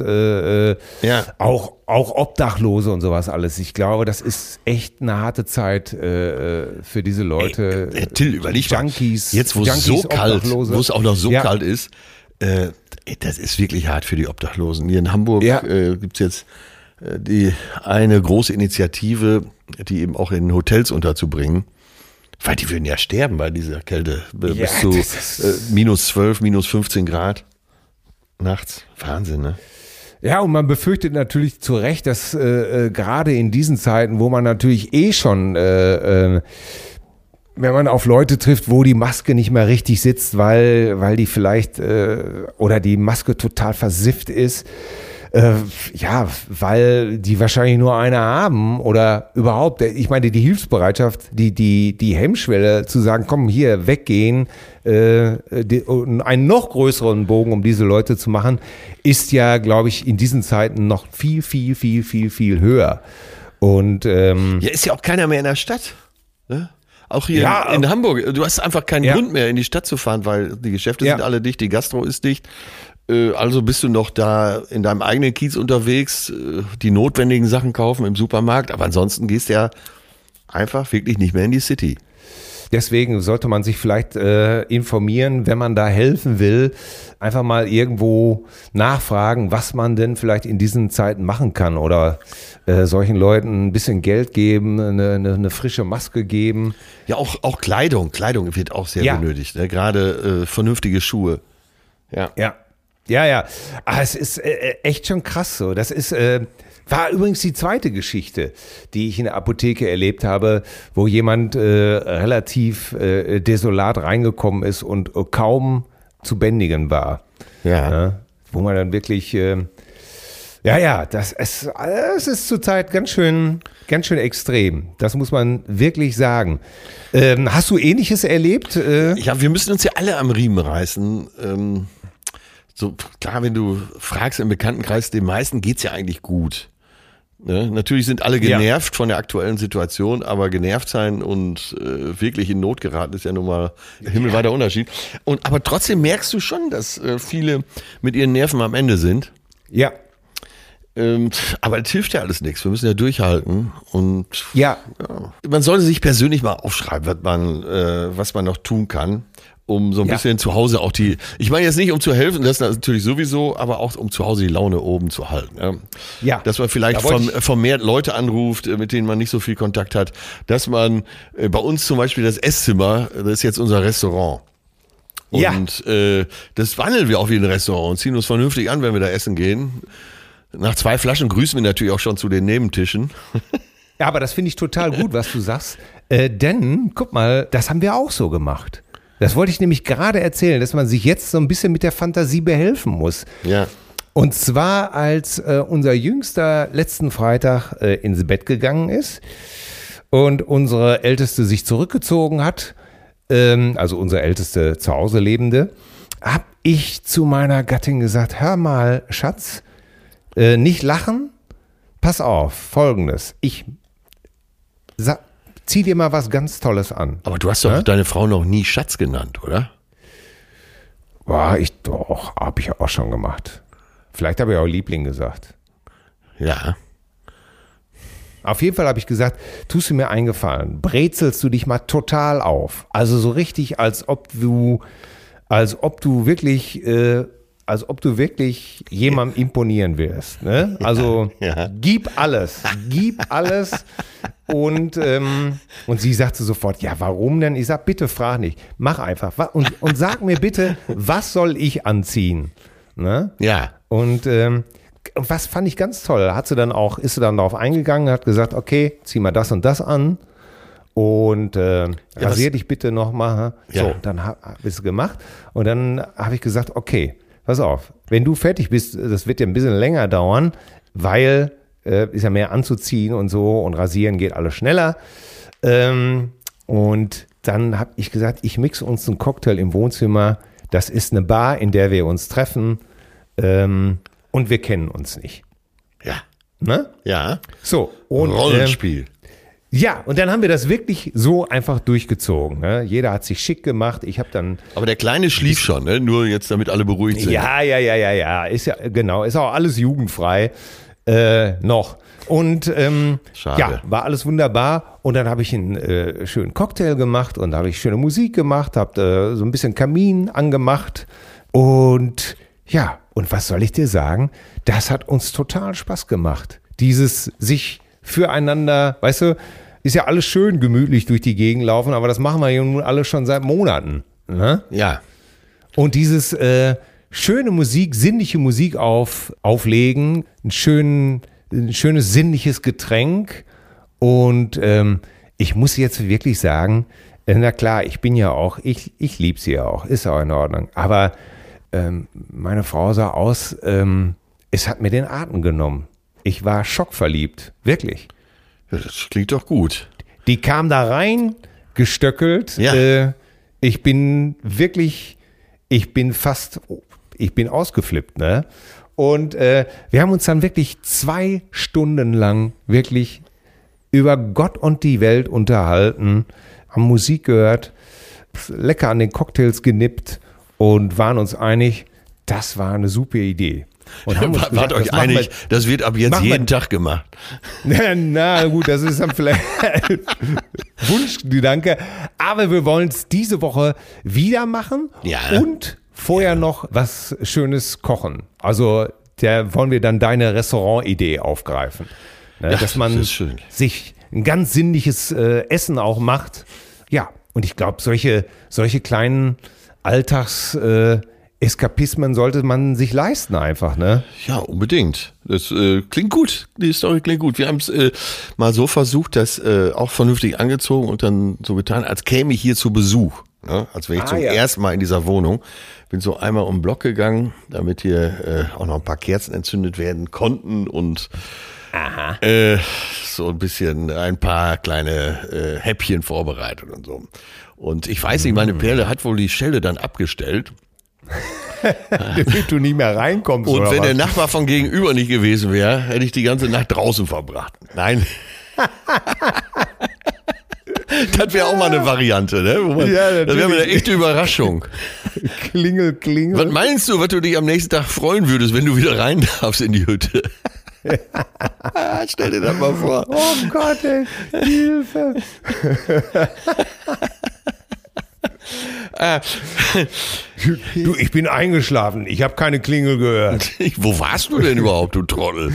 auch Obdachlose und sowas alles. Ich glaube, das ist echt eine harte Zeit für diese Leute. Till, überleg mal, Junkies. Jetzt, wo es so kalt, wo es auch noch so kalt ist, das ist wirklich hart für die Obdachlosen. Hier in Hamburg gibt's jetzt die eine große Initiative, die eben auch in Hotels unterzubringen. Weil die würden ja sterben bei dieser Kälte. Bis zu minus 12, minus 15 Grad nachts. Wahnsinn, ne? Ja, und man befürchtet natürlich zu Recht, dass gerade in diesen Zeiten, wo man natürlich schon, wenn man auf Leute trifft, wo die Maske nicht mehr richtig sitzt, weil die vielleicht oder die Maske total versifft ist, weil die wahrscheinlich nur eine haben oder überhaupt, ich meine, die Hilfsbereitschaft, die Hemmschwelle zu sagen, komm hier, weggehen, einen noch größeren Bogen, um diese Leute zu machen, ist ja, glaube ich, in diesen Zeiten noch viel, viel, viel, viel, viel höher. Und ist ja auch keiner mehr in der Stadt, ne? Auch hier in Hamburg, du hast einfach keinen Grund mehr, in die Stadt zu fahren, weil die Geschäfte sind alle dicht, die Gastro ist dicht. Also bist du noch da in deinem eigenen Kiez unterwegs, die notwendigen Sachen kaufen im Supermarkt, aber ansonsten gehst du ja einfach wirklich nicht mehr in die City. Deswegen sollte man sich vielleicht informieren, wenn man da helfen will, einfach mal irgendwo nachfragen, was man denn vielleicht in diesen Zeiten machen kann oder solchen Leuten ein bisschen Geld geben, eine frische Maske geben. Ja, auch Kleidung wird auch sehr benötigt, ne? Gerade vernünftige Schuhe. Ja. Aber es ist echt schon krass so. Das ist war übrigens die zweite Geschichte, die ich in der Apotheke erlebt habe, wo jemand relativ desolat reingekommen ist und kaum zu bändigen war. Ja. Wo man dann wirklich es ist zurzeit ganz schön extrem. Das muss man wirklich sagen. Hast du Ähnliches erlebt? Ja, wir müssen uns ja alle am Riemen reißen. So klar, wenn du fragst im Bekanntenkreis, den meisten geht's ja eigentlich gut. Ne? Natürlich sind alle genervt von der aktuellen Situation, aber genervt sein und wirklich in Not geraten ist ja nun mal himmelweiter Unterschied. Aber trotzdem merkst du schon, dass viele mit ihren Nerven am Ende sind. Ja. Aber es hilft ja alles nichts. Wir müssen ja durchhalten und man sollte sich persönlich mal aufschreiben, was man noch tun kann, um so ein bisschen zu Hause auch ich meine jetzt nicht, um zu helfen, das natürlich sowieso, aber auch um zu Hause die Laune oben zu halten. Ja. Dass man vielleicht vermehrt Leute anruft, mit denen man nicht so viel Kontakt hat, dass man bei uns zum Beispiel das Esszimmer, das ist jetzt unser Restaurant. Und das wandeln wir auch wie ein Restaurant und ziehen uns vernünftig an, wenn wir da essen gehen. Nach 2 Flaschen grüßen wir natürlich auch schon zu den Nebentischen. Ja, aber das finde ich total gut, was du sagst. Denn, guck mal, das haben wir auch so gemacht. Das wollte ich nämlich gerade erzählen, dass man sich jetzt so ein bisschen mit der Fantasie behelfen muss. Ja. Und zwar, als unser Jüngster letzten Freitag ins Bett gegangen ist und unsere Älteste sich zurückgezogen hat, also unsere älteste zu Hause Lebende, habe ich zu meiner Gattin gesagt, hör mal, Schatz, nicht lachen, pass auf, Folgendes, zieh dir mal was ganz Tolles an. Aber du hast doch deine Frau noch nie Schatz genannt, oder? Boah, habe ich auch schon gemacht. Vielleicht habe ich auch Liebling gesagt. Ja. Auf jeden Fall habe ich gesagt, tust du mir einen Gefallen, brezelst du dich mal total auf. Also so richtig, als ob du wirklich jemandem imponieren wirst. Ne? Also Ja. gib alles. Und sie sagte sofort, ja, warum denn? Ich sag, bitte frag nicht, mach einfach. Und sag mir bitte, was soll ich anziehen? Ne? Ja. Und was fand ich ganz toll, ist sie dann darauf eingegangen, hat gesagt, okay, zieh mal das und das an und rasier dich bitte nochmal. Ja. So, dann habe ich es gemacht und dann habe ich gesagt, okay, pass auf, wenn du fertig bist, das wird ja ein bisschen länger dauern, weil ist ja mehr anzuziehen und so und rasieren geht alles schneller. Und dann habe ich gesagt, ich mixe uns einen Cocktail im Wohnzimmer. Das ist eine Bar, in der wir uns treffen und wir kennen uns nicht. Ja. Ne? Ja. So. Und, Rollenspiel. ja, und dann haben wir das wirklich so einfach durchgezogen. Ne? Jeder hat sich schick gemacht. Ich habe dann... Aber der Kleine schlief schon, ne? Nur jetzt, damit alle beruhigt sind. Ja. Ist ja, genau, ist auch alles jugendfrei noch. Und Schade. ja, war alles wunderbar. Und dann habe ich einen schönen Cocktail gemacht und da habe ich schöne Musik gemacht, habe so ein bisschen Kamin angemacht. Und ja, und was soll ich dir sagen? Das hat uns total Spaß gemacht. Dieses sich füreinander, weißt du, ist ja alles schön gemütlich durch die Gegend laufen, aber das machen wir ja nun alle schon seit Monaten. Ne? Ja. Und dieses schöne Musik, sinnliche Musik auflegen, ein schönes sinnliches Getränk. Und ich muss jetzt wirklich sagen, na klar, ich liebe sie ja auch, ist auch in Ordnung. Aber meine Frau sah aus, es hat mir den Atem genommen. Ich war schockverliebt, wirklich. Ja, das klingt doch gut. Die kam da rein, gestöckelt. Ja. Ich bin ausgeflippt, ne? Und wir haben uns dann wirklich 2 Stunden lang wirklich über Gott und die Welt unterhalten, haben Musik gehört, lecker an den Cocktails genippt und waren uns einig, das war eine super Idee. Und haben uns Wart euch einig, das wird ab jetzt jeden Tag gemacht. Na gut, das ist dann vielleicht Wunschgedanke. Aber wir wollen es diese Woche wieder machen und vorher noch was Schönes kochen. Also da wollen wir dann deine Restaurantidee aufgreifen. Ne, Ja, dass man das ist schön. sich ein ganz sinnliches Essen auch macht. Ja, und ich glaube, solche kleinen Eskapismen sollte man sich leisten einfach, ne? Ja, unbedingt. Das klingt gut. Die Story klingt gut. Wir haben es mal so versucht, das auch vernünftig angezogen und dann so getan, als käme ich hier zu Besuch. Ne? Als wäre ich zum ersten Mal in dieser Wohnung. Bin so einmal um den Block gegangen, damit hier auch noch ein paar Kerzen entzündet werden konnten und so ein paar kleine Häppchen vorbereitet und so. Und ich weiß nicht, meine Perle hat wohl die Schelle dann abgestellt. Damit du nicht mehr reinkommst. Und oder wenn was? der Nachbar von gegenüber nicht gewesen wäre, hätte ich die ganze Nacht draußen verbracht. Nein. Das wäre auch mal eine Variante, ne? Das wäre mal eine echte Überraschung. Klingel. Was meinst du, was du dich am nächsten Tag freuen würdest, wenn du wieder rein darfst in die Hütte? Stell dir das mal vor. Oh Gott, ey, Hilfe. Du, ich bin eingeschlafen. Ich habe keine Klingel gehört. Wo warst du denn überhaupt, du Trottel?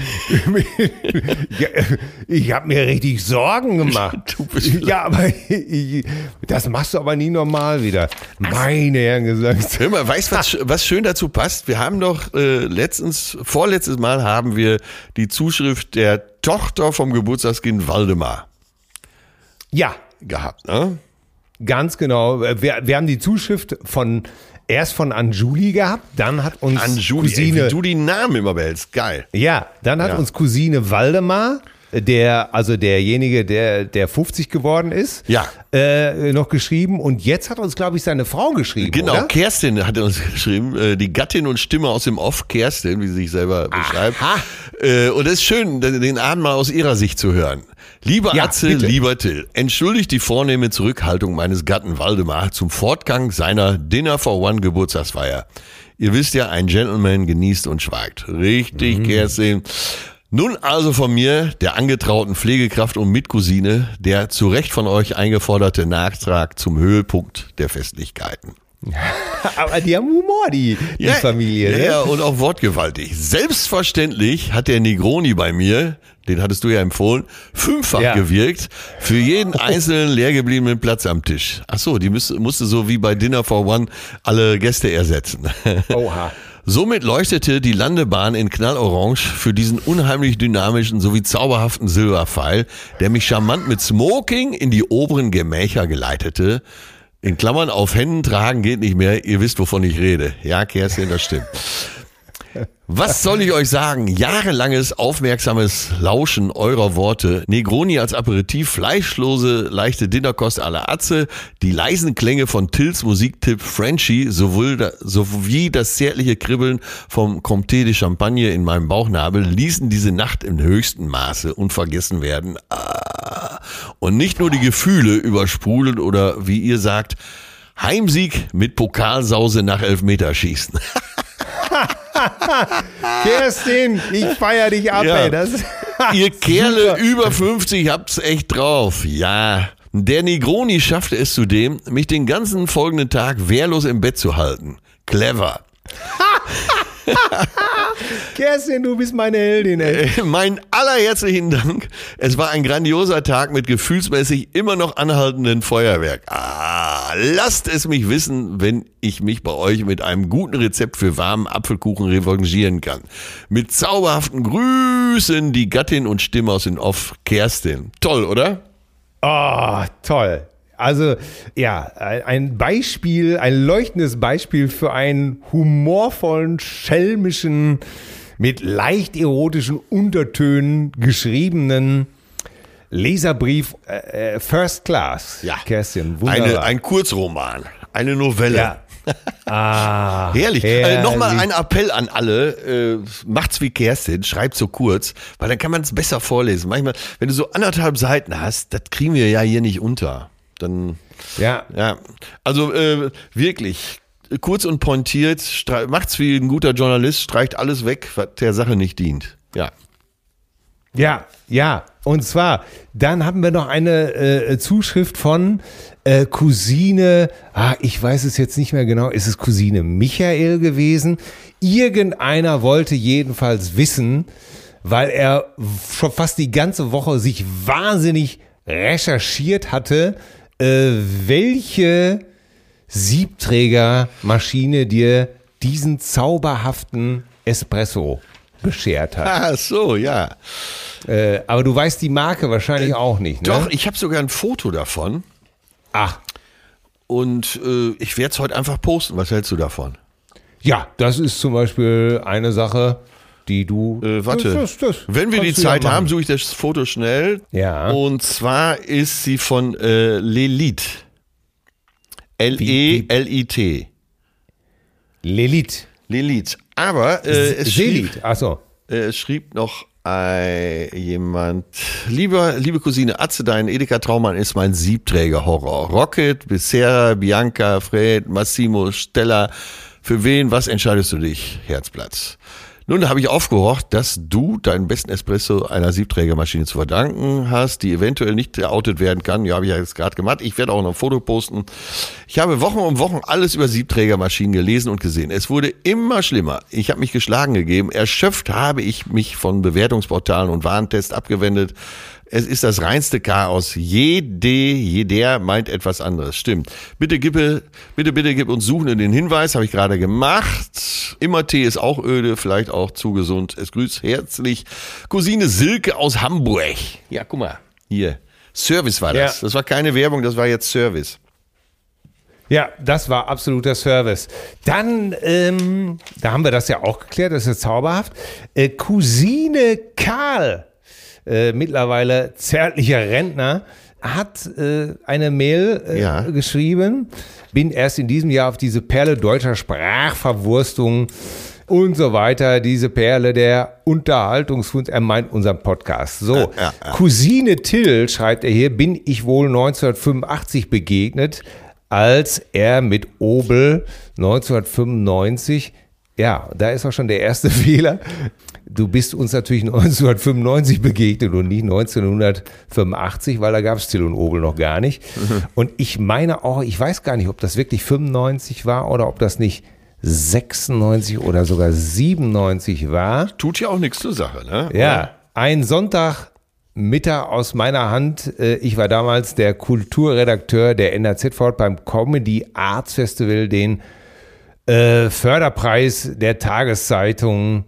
Ich habe mir richtig Sorgen gemacht. Ja, aber das machst du aber nie normal wieder. Meine Herren gesagt. Hör mal, weißt du, was schön dazu passt? Wir haben doch vorletztes Mal haben wir die Zuschrift der Tochter vom Geburtstagskind Waldemar. Ja. Gehabt, ne? Ganz genau. Wir haben die Zuschrift erst von Anjuli gehabt, dann hat uns Cousine... Ey, wie du die Namen immer behältst, geil. Ja, dann hat uns Cousine Waldemar, derjenige, der 50 geworden ist, noch geschrieben. Und jetzt hat uns, glaube ich, seine Frau geschrieben, genau, oder? Kerstin hat uns geschrieben, die Gattin und Stimme aus dem Off, Kerstin, wie sie sich selber beschreibt. Und es ist schön, den Abend mal aus ihrer Sicht zu hören. Lieber Atze, bitte. Lieber Till, entschuldigt die vornehme Zurückhaltung meines Gatten Waldemar zum Fortgang seiner Dinner for One Geburtstagsfeier. Ihr wisst ja, ein Gentleman genießt und schweigt. Richtig, Kerstin. Nun also von mir, der angetrauten Pflegekraft und Mitcousine, der zu Recht von euch eingeforderte Nachtrag zum Höhepunkt der Festlichkeiten. Aber die haben Humor, die Familie. Ne? Ja, und auch wortgewaltig. Selbstverständlich hat der Negroni bei mir, den hattest du ja empfohlen, 5-fach gewirkt für jeden einzelnen leer gebliebenen Platz am Tisch. Ach so, die musste so wie bei Dinner for One alle Gäste ersetzen. Oha. Somit leuchtete die Landebahn in Knallorange für diesen unheimlich dynamischen sowie zauberhaften Silberpfeil, der mich charmant mit Smoking in die oberen Gemächer geleitete. In Klammern, auf Händen tragen geht nicht mehr. Ihr wisst, wovon ich rede. Ja, Kerstin, das stimmt. Was soll ich euch sagen? Jahrelanges aufmerksames Lauschen eurer Worte. Negroni als Aperitif, fleischlose, leichte Dinnerkost à la Atze, die leisen Klänge von Tills Musiktipp Frenchie, sowie das zärtliche Kribbeln vom Comté de Champagne in meinem Bauchnabel ließen diese Nacht im höchsten Maße unvergessen werden. Und nicht nur die Gefühle übersprudeln oder, wie ihr sagt, Heimsieg mit Pokalsause nach Elfmeterschießen. Kerstin, ich feier dich ab, ey. Ihr Kerle über 50 habt's echt drauf. Ja, der Negroni schaffte es zudem, mich den ganzen folgenden Tag wehrlos im Bett zu halten. Clever. Kerstin, du bist meine Heldin, ey. Mein allerherzlichen Dank. Es war ein grandioser Tag mit gefühlsmäßig immer noch anhaltendem Feuerwerk. Lasst es mich wissen, wenn ich mich bei euch mit einem guten Rezept für warmen Apfelkuchen revanchieren kann. Mit zauberhaften Grüßen, die Gattin und Stimme aus dem Off, Kerstin. Toll, oder? Oh, toll. Also, ja, ein leuchtendes Beispiel für einen humorvollen, schelmischen, mit leicht erotischen Untertönen geschriebenen Leserbrief First Class. Ja, Kerstin, wunderbar. Ein Kurzroman, eine Novelle. Ja. Herrlich. Nochmal ein Appell an alle, macht's wie Kerstin, schreibt so kurz, weil dann kann man es besser vorlesen. Manchmal, wenn du so 1,5 Seiten hast, das kriegen wir ja hier nicht unter. Dann, ja. Also wirklich, kurz und pointiert, macht's wie ein guter Journalist, streicht alles weg, was der Sache nicht dient. Ja. Und zwar, dann haben wir noch eine Zuschrift von Cousine, ich weiß es jetzt nicht mehr genau, ist es Cousine Michael gewesen? Irgendeiner wollte jedenfalls wissen, weil er schon fast die ganze Woche sich wahnsinnig recherchiert hatte, welche Siebträgermaschine dir diesen zauberhaften Espresso beschert hat. Ach so, ja. Aber du weißt die Marke wahrscheinlich auch nicht, ne? Doch, ich habe sogar ein Foto davon. Ach. Und ich werde es heute einfach posten. Was hältst du davon? Ja, das ist zum Beispiel eine Sache, die du... Warte, wenn wir die Zeit haben, suche ich das Foto schnell. Ja. Und zwar ist sie von Lelit. L-E-L-I-T. Lelit. Aber es schrieb noch jemand, liebe Cousine Atze, dein Edeka Traummann ist mein Siebträger-Horror. Rocket, Becerra, Bianca, Fred, Massimo, Stella. Für wen, was entscheidest du dich? Herzplatz. Nun habe ich aufgehorcht, dass du deinen besten Espresso einer Siebträgermaschine zu verdanken hast, die eventuell nicht geoutet werden kann. Ja, habe ich ja jetzt gerade gemacht. Ich werde auch noch ein Foto posten. Ich habe Wochen um Wochen alles über Siebträgermaschinen gelesen und gesehen. Es wurde immer schlimmer. Ich habe mich geschlagen gegeben. Erschöpft habe ich mich von Bewertungsportalen und Warentests abgewendet. Es ist das reinste Chaos. Jeder meint etwas anderes. Stimmt. Bitte gib uns Suchenden den Hinweis, habe ich gerade gemacht. Immer Tee ist auch öde, vielleicht auch zu gesund. Es grüßt herzlich Cousine Silke aus Hamburg. Ja, guck mal, hier. Service war das. Ja. Das war keine Werbung, das war jetzt Service. Ja, das war absoluter Service. Dann, da haben wir das ja auch geklärt, das ist zauberhaft. Cousine Karl, mittlerweile zärtlicher Rentner, hat eine Mail geschrieben. Bin erst in diesem Jahr auf diese Perle deutscher Sprachverwurstung und so weiter, diese Perle der Unterhaltungsfund, er meint unseren Podcast. So, Cousine Till, schreibt er hier, bin ich wohl 1985 begegnet, als er mit Obel 1995, ja, da ist auch schon der erste Fehler. Du bist uns natürlich 1995 begegnet und nicht 1985, weil da gab es Till und Obel noch gar nicht. Und ich meine auch, ich weiß gar nicht, ob das wirklich 95 war oder ob das nicht 96 oder sogar 97 war. Tut ja auch nichts zur Sache, ne? Ja, ein Sonntagmittag aus meiner Hand. Ich war damals der Kulturredakteur der NRZ Fort beim Comedy Arts Festival, den Förderpreis der Tageszeitung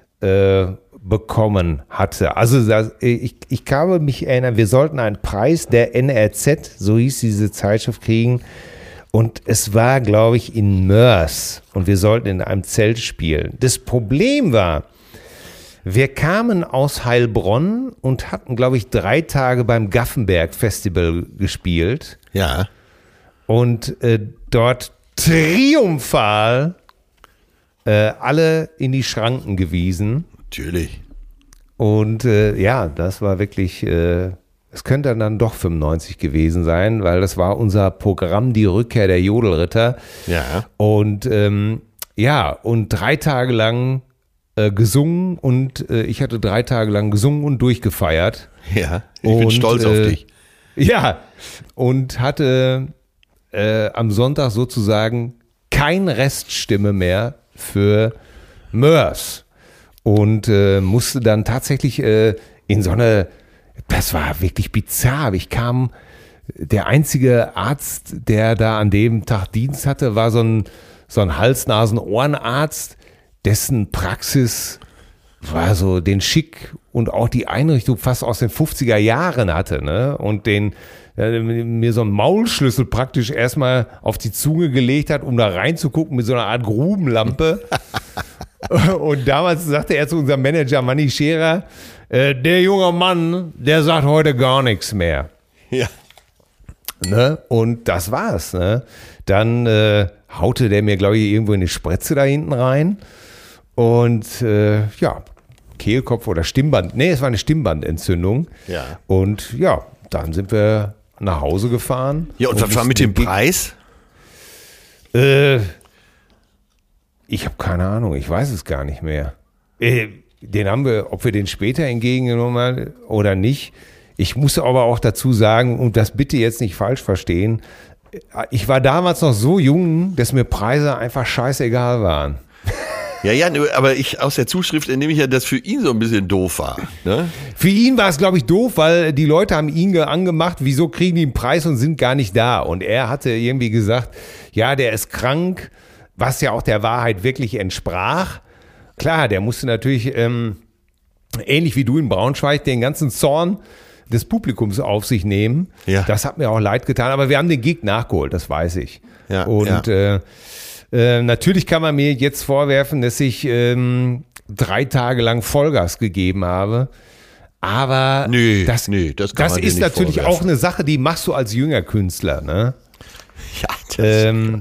bekommen hatte. Also ich kann mich erinnern, wir sollten einen Preis der NRZ, so hieß diese Zeitschrift, kriegen. Und es war, glaube ich, in Mörs. Und wir sollten in einem Zelt spielen. Das Problem war, wir kamen aus Heilbronn und hatten, glaube ich, 3 Tage beim Gaffenberg Festival gespielt. Ja. Und dort triumphal alle in die Schranken gewiesen. Natürlich. Und ja, das war wirklich, es könnte dann doch 95 gewesen sein, weil das war unser Programm, die Rückkehr der Jodelritter. Ja. Und ja, und 3 Tage lang gesungen und ich hatte 3 Tage lang gesungen und durchgefeiert. Ja, ich bin stolz auf dich. Ja, und hatte am Sonntag sozusagen keine Reststimme mehr für Mörs und musste dann tatsächlich in so eine, das war wirklich bizarr, der einzige Arzt, der da an dem Tag Dienst hatte, war so ein Hals-Nasen-Ohrenarzt, dessen Praxis war so den Schick und auch die Einrichtung fast aus den 50er Jahren hatte, ne? Und mir so einen Maulschlüssel praktisch erstmal auf die Zunge gelegt hat, um da reinzugucken mit so einer Art Grubenlampe. Und damals sagte er zu unserem Manager Manni Scherer, der junge Mann, der sagt heute gar nichts mehr. Ja. Ne? Und das war's. Ne? Dann haute der mir, glaube ich, irgendwo in die Spritze da hinten rein. Und ja, Kehlkopf oder Stimmband. Nee, es war eine Stimmbandentzündung. Ja. Und ja, dann sind wir nach Hause gefahren. Ja, und was war mit dem Preis? Ich habe keine Ahnung, ich weiß es gar nicht mehr. Den haben wir, ob wir den später entgegengenommen haben oder nicht. Ich muss aber auch dazu sagen, und das bitte jetzt nicht falsch verstehen, ich war damals noch so jung, dass mir Preise einfach scheißegal waren. Ja, aber aus der Zuschrift entnehme ich ja, dass für ihn so ein bisschen doof war. Ne? Für ihn war es, glaube ich, doof, weil die Leute haben ihn angemacht, wieso kriegen die einen Preis und sind gar nicht da. Und er hatte irgendwie gesagt, ja, der ist krank, was ja auch der Wahrheit wirklich entsprach. Klar, der musste natürlich, ähnlich wie du in Braunschweig, den ganzen Zorn des Publikums auf sich nehmen. Ja. Das hat mir auch leid getan, aber wir haben den Gig nachgeholt, das weiß ich. Ja, und natürlich kann man mir jetzt vorwerfen, dass ich 3 Tage lang Vollgas gegeben habe. Aber das ist natürlich auch eine Sache, die machst du als junger Künstler. Ne? Ja, das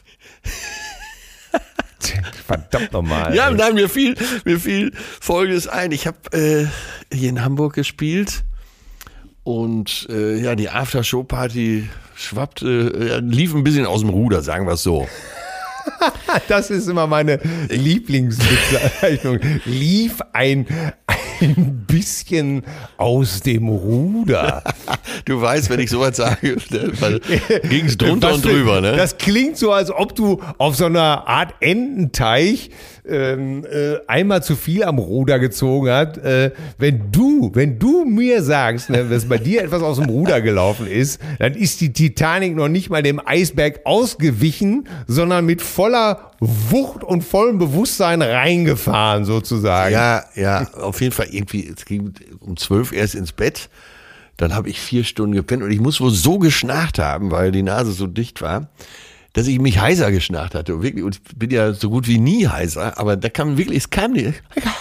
verdammt nochmal. Ja, nein, mir fiel Folgendes ein. Ich habe hier in Hamburg gespielt und ja, die Aftershow-Party lief ein bisschen aus dem Ruder, sagen wir es so. Das ist immer meine Lieblingsbezeichnung. Lief ein bisschen aus dem Ruder. Du weißt, wenn ich sowas sage, ging es drunter und drüber. Ne? Das klingt so, als ob du auf so einer Art Ententeich einmal zu viel am Ruder gezogen hast. Wenn du mir sagst, ne, dass bei dir etwas aus dem Ruder gelaufen ist, dann ist die Titanic noch nicht mal dem Eisberg ausgewichen, sondern mit voller Wucht und vollem Bewusstsein reingefahren sozusagen. Ja, auf jeden Fall irgendwie, es ging um 12 erst ins Bett, dann habe ich 4 Stunden gepennt und ich muss wohl so geschnarcht haben, weil die Nase so dicht war, dass ich mich heiser geschnarcht hatte. Und wirklich, und ich bin ja so gut wie nie heiser, aber da kam wirklich, es kam nicht.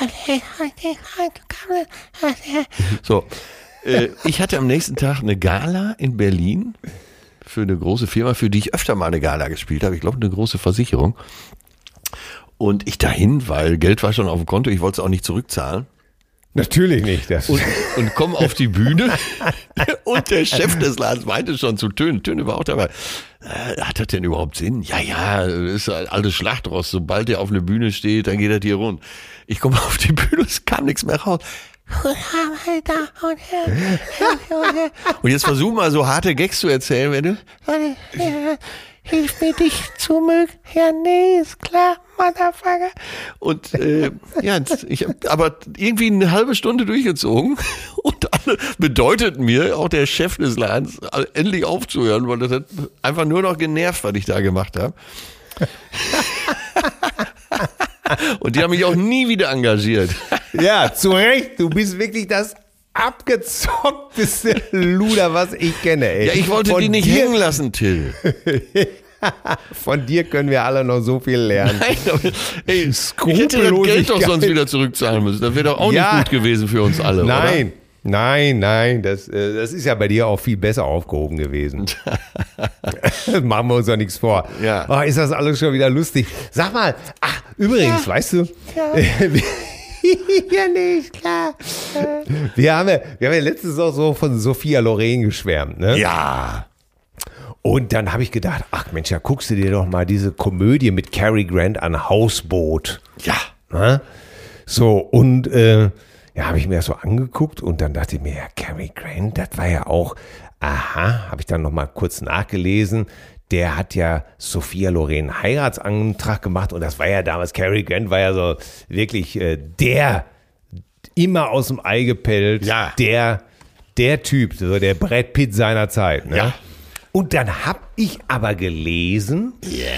So, ich hatte am nächsten Tag eine Gala in Berlin für eine große Firma, für die ich öfter mal eine Gala gespielt habe. Ich glaube, eine große Versicherung. Und ich dahin, weil Geld war schon auf dem Konto, ich wollte es auch nicht zurückzahlen. Natürlich nicht. Und komme auf die Bühne und der Chef des Ladens meinte schon zu Töne. Töne war auch dabei. Hat das denn überhaupt Sinn? Ja, das ist ein altes Schlachtrost. Sobald er auf eine Bühne steht, dann geht das hier rund. Ich komme auf die Bühne, es kam nichts mehr raus. Und jetzt versuch mal so harte Gags zu erzählen, wenn du... Hilf mir dich zu mögen. Ja, nee, ist klar, Motherfucker. Und ich habe aber irgendwie eine halbe Stunde durchgezogen und alle bedeuteten mir, auch der Chef des Ladens, endlich aufzuhören, weil das hat einfach nur noch genervt, was ich da gemacht habe. Und die haben mich auch nie wieder engagiert. Ja, zu Recht, du bist wirklich das abgezockteste Luder, was ich kenne, ey. Ja, ich wollte die nicht hängen lassen, Till. Von dir können wir alle noch so viel lernen. Nein, aber, ey, ich hätte das Geld doch sonst wieder zurückzahlen müssen. Das wäre doch auch nicht gut gewesen für uns alle, nein. Oder? Nein, das ist ja bei dir auch viel besser aufgehoben gewesen. Machen wir uns doch nichts vor. Ja. Oh, ist das alles schon wieder lustig. Sag mal, übrigens, weißt du, ja, nicht, klar. Wir haben ja letztens auch so von Sophia Loren geschwärmt, ne? Ja. Und dann habe ich gedacht, ach Mensch, ja, guckst du dir doch mal diese Komödie mit Cary Grant an, Hausboot. Ja. Na? So, und habe ich mir das so angeguckt und dann dachte ich mir, ja, Cary Grant, das war ja auch, habe ich dann nochmal kurz nachgelesen, der hat ja Sophia Loren Heiratsantrag gemacht und das war ja damals, Cary Grant war ja so wirklich der immer aus dem Ei gepellt, ja. der Typ, so der Brad Pitt seiner Zeit. Ne? Ja. Und dann habe ich aber gelesen,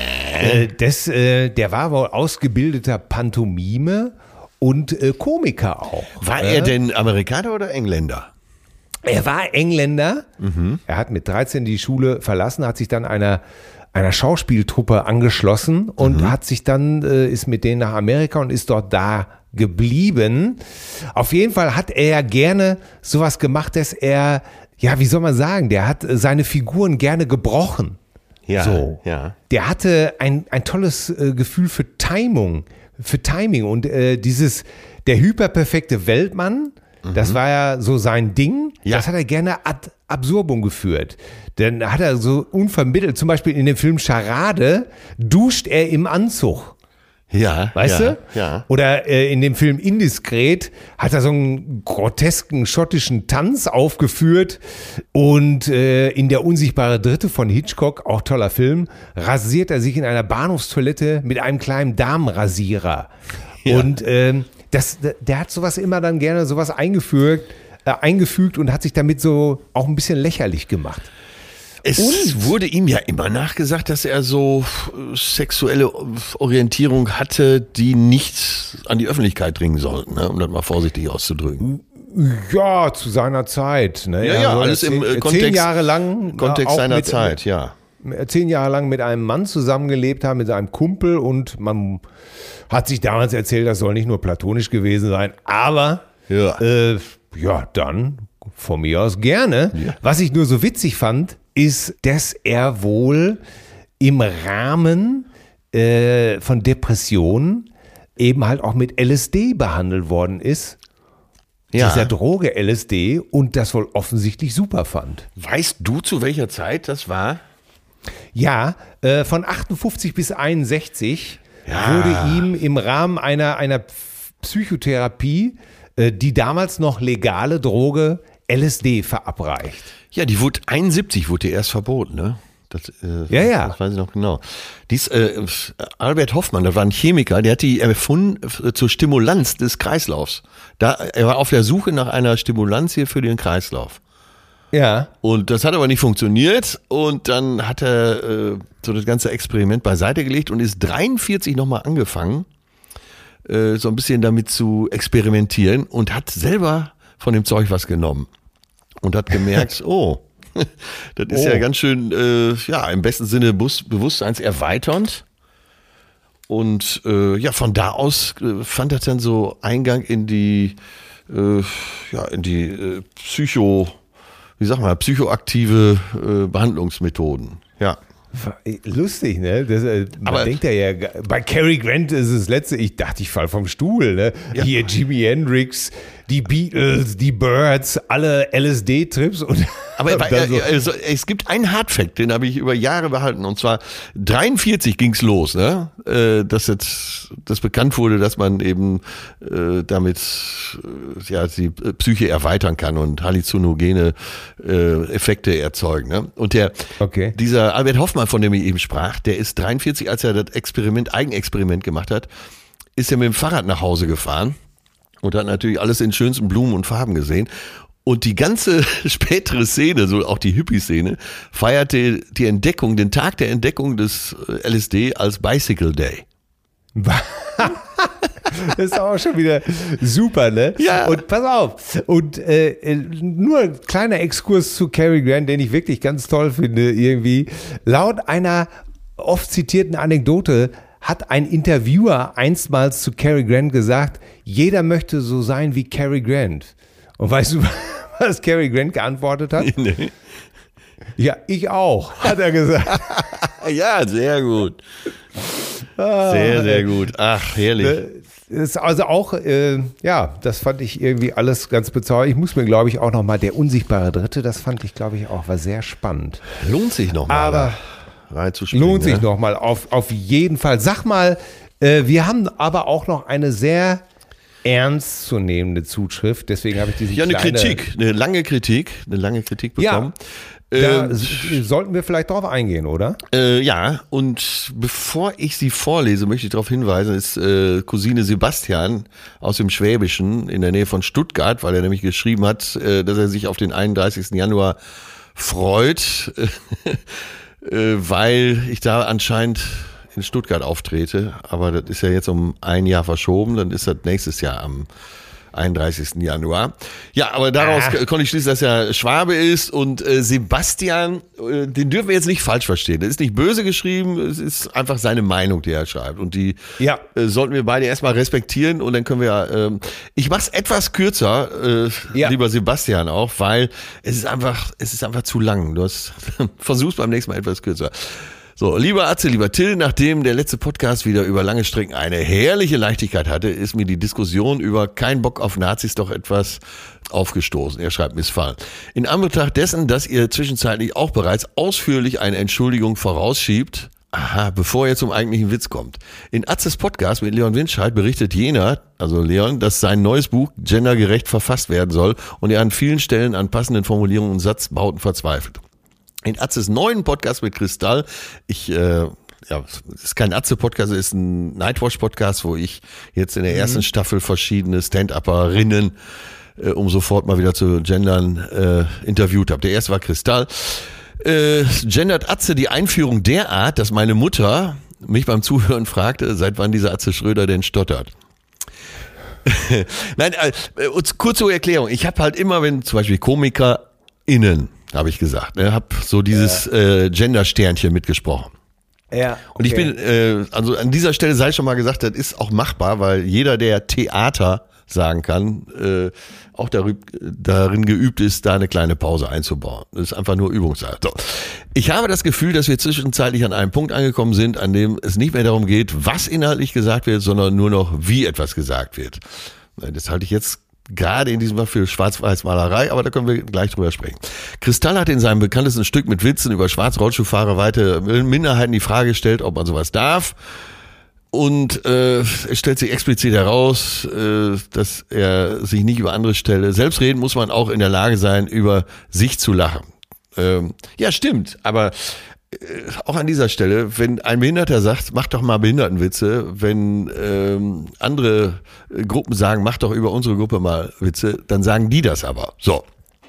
der war wohl ausgebildeter Pantomime und Komiker auch. War er denn Amerikaner oder Engländer? Er war Engländer. Mhm. Er hat mit 13 die Schule verlassen, hat sich dann einer Schauspieltruppe angeschlossen und hat sich dann, ist mit denen nach Amerika und ist dort da geblieben. Auf jeden Fall hat er gerne sowas gemacht, dass er, ja, wie soll man sagen, der hat seine Figuren gerne gebrochen. Ja, so. ja. Der hatte ein tolles Gefühl für Timing und der hyperperfekte Weltmann, das war ja so sein Ding, das hat er gerne ad absurdum geführt. Dann hat er so unvermittelt, zum Beispiel in dem Film Charade, duscht er im Anzug. Ja, weißt du? Ja. Oder in dem Film Indiskret hat er so einen grotesken schottischen Tanz aufgeführt und in Der unsichtbare Dritte von Hitchcock, auch toller Film, rasiert er sich in einer Bahnhofstoilette mit einem kleinen Damenrasierer. Ja. Und der hat sowas immer dann gerne sowas eingefügt und hat sich damit so auch ein bisschen lächerlich gemacht. Es wurde ihm ja immer nachgesagt, dass er so sexuelle Orientierung hatte, die nicht an die Öffentlichkeit dringen sollten, ne? Um das mal vorsichtig auszudrücken. Ja, zu seiner Zeit. Ne? Ja, also alles im Kontext, 10 Jahre lang Kontext seiner Zeit, ja. 10 Jahre lang mit einem Mann zusammengelebt haben, mit seinem Kumpel und man hat sich damals erzählt, das soll nicht nur platonisch gewesen sein, aber dann von mir aus gerne. Ja. Was ich nur so witzig fand, ist, dass er wohl im Rahmen von Depressionen eben halt auch mit LSD behandelt worden ist. Ja. Dieser Droge LSD und das wohl offensichtlich super fand. Weißt du, zu welcher Zeit das war? Ja, von 58 bis 61 wurde ihm im Rahmen einer Psychotherapie die damals noch legale Droge LSD verabreicht. Ja, die wurde 71 wurde die erst verboten, ne? Das weiß ich noch genau. Albert Hoffmann, das war ein Chemiker, der hat die erfunden zur Stimulanz des Kreislaufs. Er war auf der Suche nach einer Stimulanz hier für den Kreislauf. Ja. Und das hat aber nicht funktioniert und dann hat er so das ganze Experiment beiseite gelegt und ist 43 nochmal angefangen, so ein bisschen damit zu experimentieren und hat selber von dem Zeug was genommen und hat gemerkt, das ist ja ganz schön, im besten Sinne bewusstseinserweiternd. Und von da aus fand das dann so Eingang in die psychoaktive Behandlungsmethoden. Ja. Lustig, ne? Man denkt ja, bei Cary Grant ist es letzte, ich dachte, ich fall vom Stuhl, ne? Ja. Hier Jimi Hendrix, die Beatles, die Birds, alle LSD-Trips und. Aber es gibt einen Hardfact, den habe ich über Jahre behalten. Und zwar 43 ging's los, ne? Dass jetzt das bekannt wurde, dass man eben damit die Psyche erweitern kann und halluzinogene Effekte erzeugen. Ne? Und dieser Albert Hoffmann, von dem ich eben sprach, der ist 43, als er das Eigenexperiment gemacht hat, ist er mit dem Fahrrad nach Hause gefahren und hat natürlich alles in schönsten Blumen und Farben gesehen. Und die ganze spätere Szene, so auch die Hippie-Szene, feierte den Tag der Entdeckung des LSD als Bicycle Day. Das ist auch schon wieder super, ne? Ja. Und pass auf, und nur ein kleiner Exkurs zu Cary Grant, den ich wirklich ganz toll finde irgendwie. Laut einer oft zitierten Anekdote hat ein Interviewer einstmals zu Cary Grant gesagt, jeder möchte so sein wie Cary Grant. Und weißt du, was Cary Grant geantwortet hat? Nee. Ja, ich auch, hat er gesagt. Ja, sehr gut. Sehr, sehr gut. Ach, herrlich. Das ist also auch, das fand ich irgendwie alles ganz bezaubernd. Ich muss mir, glaube ich, auch nochmal der unsichtbare Dritte, das fand ich, glaube ich, war sehr spannend. Lohnt sich nochmal. Aber reinzuspringen. Lohnt sich nochmal, auf jeden Fall. Sag mal, wir haben aber auch noch eine sehr ernstzunehmende Zuschrift, deswegen habe ich diese eine lange Kritik bekommen. Da sollten wir vielleicht drauf eingehen, oder? Ja, und bevor ich sie vorlese, möchte ich darauf hinweisen, ist Cousine Sebastian aus dem Schwäbischen in der Nähe von Stuttgart, weil er nämlich geschrieben hat, dass er sich auf den 31. Januar freut, weil ich da anscheinend in Stuttgart auftrete, aber das ist ja jetzt um ein Jahr verschoben, dann ist das nächstes Jahr am 31. Januar. Ja, aber daraus konnte ich schließen, dass er Schwabe ist und Sebastian, den dürfen wir jetzt nicht falsch verstehen. Das ist nicht böse geschrieben, es ist einfach seine Meinung, die er schreibt und die sollten wir beide erstmal respektieren und dann können wir, ich mach's etwas kürzer, lieber Sebastian auch, weil es ist einfach zu lang. Versuch's beim nächsten Mal etwas kürzer. So, lieber Atze, lieber Till, nachdem der letzte Podcast wieder über lange Strecken eine herrliche Leichtigkeit hatte, ist mir die Diskussion über kein Bock auf Nazis doch etwas aufgestoßen. Er schreibt missfallen. In Anbetracht dessen, dass ihr zwischenzeitlich auch bereits ausführlich eine Entschuldigung vorausschiebt, bevor er zum eigentlichen Witz kommt. In Atzes Podcast mit Leon Winscheid berichtet jener, also Leon, dass sein neues Buch gendergerecht verfasst werden soll und er an vielen Stellen an passenden Formulierungen und Satzbauten verzweifelt. In Atzes neuen Podcast mit Kristall, es ist kein Atze-Podcast, es ist ein Nightwatch-Podcast, wo ich jetzt in der ersten Staffel verschiedene Stand-Upperinnen, um sofort mal wieder zu gendern, interviewt habe. Der erste war Kristall. Gendert Atze die Einführung derart, dass meine Mutter mich beim Zuhören fragte, seit wann dieser Atze Schröder denn stottert. Nein, kurz zur Erklärung. Ich habe halt immer, wenn zum Beispiel KomikerInnen, habe ich gesagt, habe so dieses Gender-Sternchen mitgesprochen. Ja. Okay. Und ich bin, also an dieser Stelle sei schon mal gesagt, das ist auch machbar, weil jeder, der Theater sagen kann, auch darin geübt ist, da eine kleine Pause einzubauen. Das ist einfach nur Übungssache. So. Ich habe das Gefühl, dass wir zwischenzeitlich an einem Punkt angekommen sind, an dem es nicht mehr darum geht, was inhaltlich gesagt wird, sondern nur noch, wie etwas gesagt wird. Das halte ich jetzt gerade in diesem Fall für Schwarz-Weiß-Malerei, aber da können wir gleich drüber sprechen. Kristall hat in seinem bekanntesten Stück mit Witzen über Schwarz-Rollschuhfahrer weite Minderheiten die Frage gestellt, ob man sowas darf. Und es stellt sich explizit heraus, dass er sich nicht über andere stelle. Selbstredend muss man auch in der Lage sein, über sich zu lachen. Ja, stimmt, aber auch an dieser Stelle, wenn ein Behinderter sagt, mach doch mal Behindertenwitze, wenn andere Gruppen sagen, mach doch über unsere Gruppe mal Witze, dann sagen die das aber. So.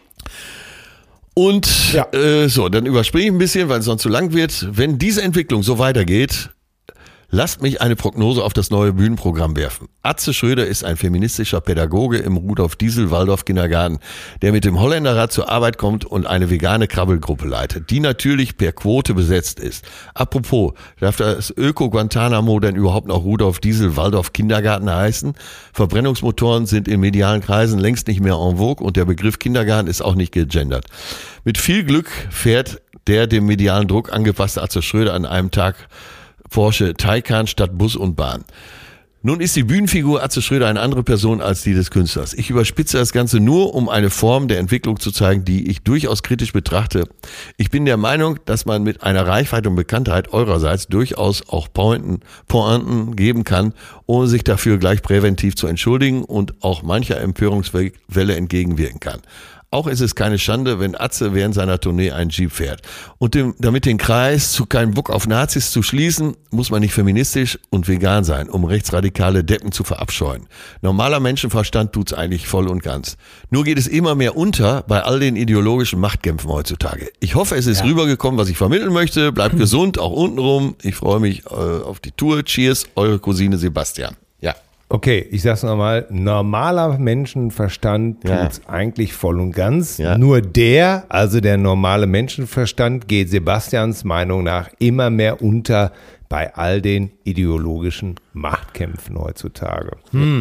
Und ja. Dann überspringe ich ein bisschen, weil es sonst zu lang wird. Wenn diese Entwicklung so weitergeht, lasst mich eine Prognose auf das neue Bühnenprogramm werfen. Atze Schröder ist ein feministischer Pädagoge im Rudolf-Diesel-Waldorf-Kindergarten, der mit dem Holländerrad zur Arbeit kommt und eine vegane Krabbelgruppe leitet, die natürlich per Quote besetzt ist. Apropos, darf das Öko-Guantanamo denn überhaupt noch Rudolf-Diesel-Waldorf-Kindergarten heißen? Verbrennungsmotoren sind in medialen Kreisen längst nicht mehr en vogue und der Begriff Kindergarten ist auch nicht gegendert. Mit viel Glück fährt der dem medialen Druck angepasste Atze Schröder an einem Tag Porsche Taycan statt Bus und Bahn. Nun ist die Bühnenfigur Atze Schröder eine andere Person als die des Künstlers. Ich überspitze das Ganze nur, um eine Form der Entwicklung zu zeigen, die ich durchaus kritisch betrachte. Ich bin der Meinung, dass man mit einer Reichweite und Bekanntheit eurerseits durchaus auch Pointen geben kann, ohne sich dafür gleich präventiv zu entschuldigen und auch mancher Empörungswelle entgegenwirken kann. Auch ist es keine Schande, wenn Atze während seiner Tournee einen Jeep fährt. Und damit den Kreis zu keinem Bock auf Nazis zu schließen, muss man nicht feministisch und vegan sein, um rechtsradikale Deppen zu verabscheuen. Normaler Menschenverstand tut's eigentlich voll und ganz. Nur geht es immer mehr unter bei all den ideologischen Machtkämpfen heutzutage. Ich hoffe, es ist rübergekommen, was ich vermitteln möchte. Bleibt gesund, auch untenrum. Ich freue mich auf die Tour. Cheers, eure Cousine Sebastian. Ja. Okay, ich sag's nochmal, normaler Menschenverstand tut's eigentlich voll und ganz. Ja. Nur der normale Menschenverstand geht Sebastians Meinung nach immer mehr unter bei all den ideologischen Machtkämpfen heutzutage.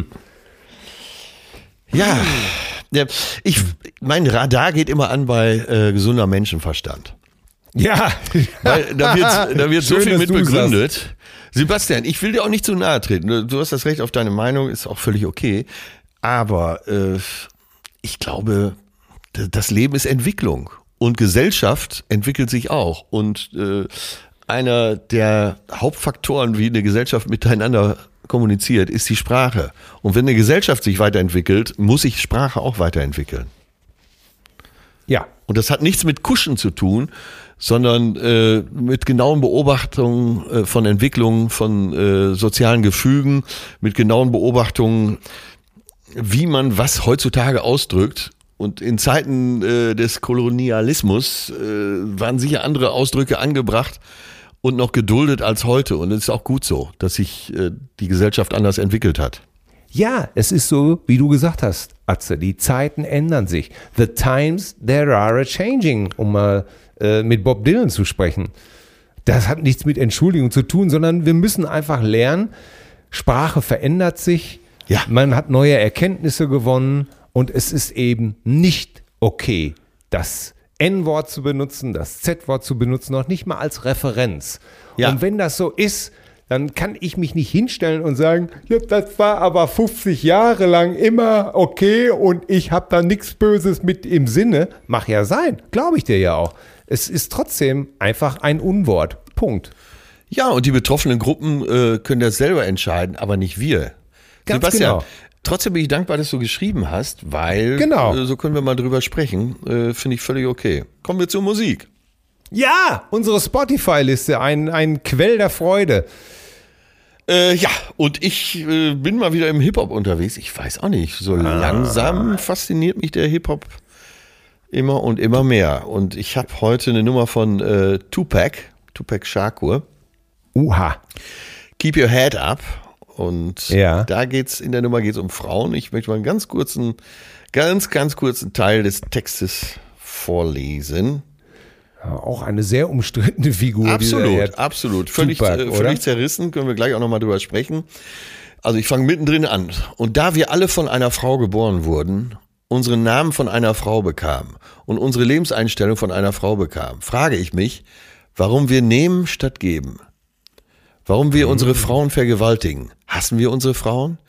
Ja, mein Radar geht immer an bei gesunder Menschenverstand. Ja, weil da wird so viel mit begründet. Sebastian, ich will dir auch nicht zu nahe treten. Du hast das Recht auf deine Meinung, ist auch völlig okay. Aber ich glaube, das Leben ist Entwicklung und Gesellschaft entwickelt sich auch. Und einer der Hauptfaktoren, wie eine Gesellschaft miteinander kommuniziert, ist die Sprache. Und wenn eine Gesellschaft sich weiterentwickelt, muss sich Sprache auch weiterentwickeln. Ja. Und das hat nichts mit Kuschen zu tun, sondern mit genauen Beobachtungen von Entwicklungen, von sozialen Gefügen, mit genauen Beobachtungen, wie man was heutzutage ausdrückt. Und in Zeiten des Kolonialismus waren sicher andere Ausdrücke angebracht und noch geduldet als heute. Und es ist auch gut so, dass sich die Gesellschaft anders entwickelt hat. Ja, es ist so, wie du gesagt hast, Atze, die Zeiten ändern sich. The times, they are a-changing, um mal mit Bob Dylan zu sprechen. Das hat nichts mit Entschuldigung zu tun, sondern wir müssen einfach lernen, Sprache verändert sich, man hat neue Erkenntnisse gewonnen und es ist eben nicht okay, das N-Wort zu benutzen, das Z-Wort zu benutzen, noch nicht mal als Referenz. Ja. Und wenn das so ist, dann kann ich mich nicht hinstellen und sagen, ja, das war aber 50 Jahre lang immer okay und ich habe da nichts Böses mit im Sinne. Mag ja sein, glaube ich dir ja auch. Es ist trotzdem einfach ein Unwort. Punkt. Ja, und die betroffenen Gruppen können das selber entscheiden, aber nicht wir. Ganz Sebastian, genau. Trotzdem bin ich dankbar, dass du geschrieben hast, weil so können wir mal drüber sprechen. Finde ich völlig okay. Kommen wir zur Musik. Ja, unsere Spotify-Liste, ein Quell der Freude. Und ich bin mal wieder im Hip-Hop unterwegs. Ich weiß auch nicht, so langsam fasziniert mich der Hip-Hop immer und immer mehr. Und ich habe heute eine Nummer von Tupac Shakur. Keep Your Head Up. Und da in der Nummer geht's um Frauen. Ich möchte mal einen ganz kurzen Teil des Textes vorlesen. Auch eine sehr umstrittene Figur. Absolut. Völlig zerrissen, können wir gleich auch nochmal drüber sprechen. Also ich fange mittendrin an. Und da wir alle von einer Frau geboren wurden, unseren Namen von einer Frau bekamen und unsere Lebenseinstellung von einer Frau bekamen, frage ich mich, warum wir nehmen statt geben. Warum wir unsere Frauen vergewaltigen. Hassen wir unsere Frauen?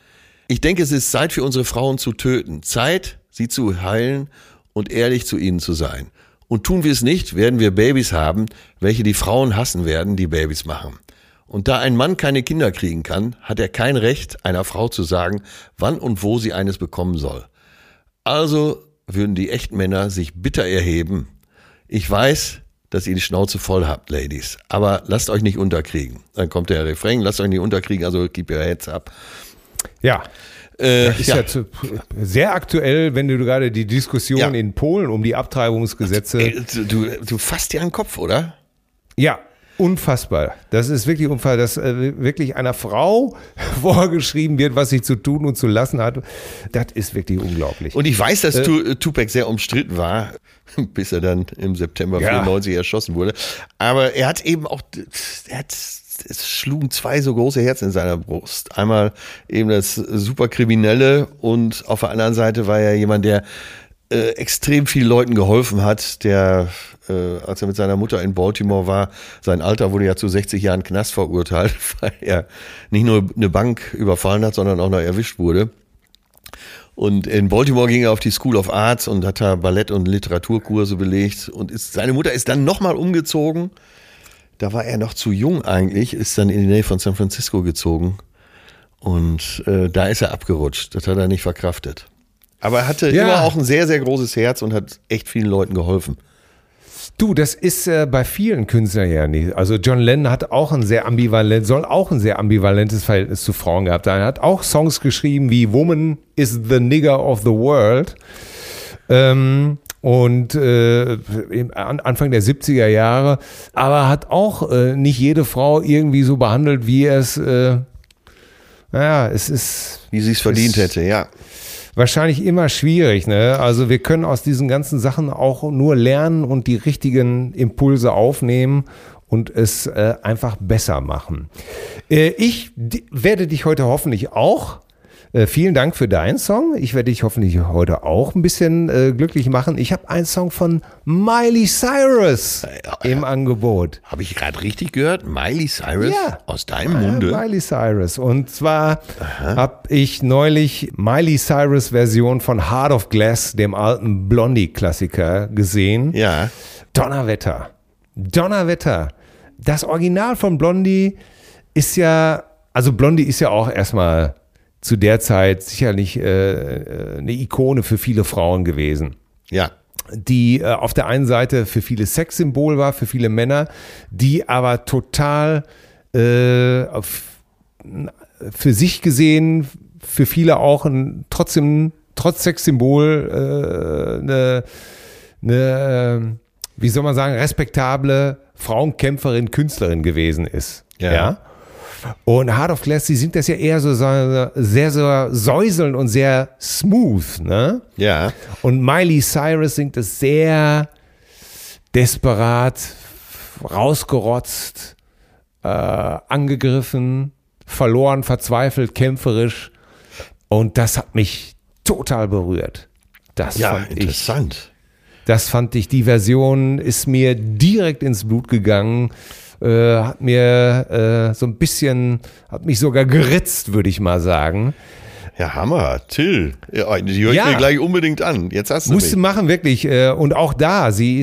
Ich denke, es ist Zeit für unsere Frauen zu töten. Zeit, sie zu heilen und ehrlich zu ihnen zu sein. Und tun wir es nicht, werden wir Babys haben, welche die Frauen hassen werden, die Babys machen. Und da ein Mann keine Kinder kriegen kann, hat er kein Recht, einer Frau zu sagen, wann und wo sie eines bekommen soll. Also würden die echten Männer sich bitter erheben. Ich weiß, dass ihr die Schnauze voll habt, Ladies. Aber lasst euch nicht unterkriegen. Dann kommt der Refrain, lasst euch nicht unterkriegen, also keep your heads up. Ja. Das ist ja sehr aktuell, wenn du gerade die Diskussion in Polen um die Abtreibungsgesetze. Du fasst dir an den Kopf, oder? Ja, unfassbar. Das ist wirklich unfassbar, dass wirklich einer Frau vorgeschrieben wird, was sie zu tun und zu lassen hat. Das ist wirklich unglaublich. Und ich weiß, dass Tupac sehr umstritten war, bis er dann im September 94 erschossen wurde. Aber er hat eben auch, es schlugen zwei so große Herzen in seiner Brust. Einmal eben das Superkriminelle und auf der anderen Seite war er jemand, der extrem vielen Leuten geholfen hat, der, als er mit seiner Mutter in Baltimore war, sein Alter wurde ja zu 60 Jahren Knast verurteilt, weil er nicht nur eine Bank überfallen hat, sondern auch noch erwischt wurde. Und in Baltimore ging er auf die School of Arts und hat da Ballett- und Literaturkurse belegt. Und seine Mutter ist dann nochmal umgezogen. Da war er noch zu jung eigentlich, ist dann in die Nähe von San Francisco gezogen. Und da ist er abgerutscht. Das hat er nicht verkraftet. Aber er hatte immer auch ein sehr, sehr großes Herz und hat echt vielen Leuten geholfen. Du, das ist bei vielen Künstlern ja nicht. Also John Lennon hat auch soll auch ein sehr ambivalentes Verhältnis zu Frauen gehabt haben. Er hat auch Songs geschrieben wie Woman is the Nigger of the World. Und Anfang der 70er Jahre. Aber hat auch nicht jede Frau irgendwie so behandelt, wie es, es ist. Wie sie es verdient hätte, ja. Wahrscheinlich immer schwierig, ne? Also wir können aus diesen ganzen Sachen auch nur lernen und die richtigen Impulse aufnehmen und es einfach besser machen. Ich werde dich heute hoffentlich auch, vielen Dank für deinen Song, ich werde dich hoffentlich heute auch ein bisschen glücklich machen. Ich habe einen Song von Miley Cyrus im Angebot. Habe ich gerade richtig gehört? Miley Cyrus? Ja. Aus deinem Munde? Miley Cyrus. Und zwar habe ich neulich Miley Cyrus Version von Heart of Glass, dem alten Blondie-Klassiker, gesehen. Ja. Donnerwetter. Das Original von Blondie ist ja, also Blondie ist ja auch erstmal zu der Zeit sicherlich eine Ikone für viele Frauen gewesen. Ja. Die auf der einen Seite für viele Sexsymbol war, für viele Männer, die aber total für sich gesehen, für viele auch trotzdem trotz Sexsymbol eine, wie soll man sagen, respektable Frauenkämpferin, Künstlerin gewesen ist. Ja. Und Heart of Glass, die singt das ja eher so sehr so säuselnd und sehr smooth, ne? Ja. Und Miley Cyrus singt es sehr desperat, rausgerotzt, angegriffen, verloren, verzweifelt, kämpferisch. Und das hat mich total berührt. Interessant. Das fand ich, die Version ist mir direkt ins Blut gegangen. Hat mir so ein bisschen, hat mich sogar geritzt, würde ich mal sagen. Ja, Hammer, Till. Ja, die höre ich mir gleich unbedingt an. Jetzt hast du musst du machen, wirklich. Und auch da, sie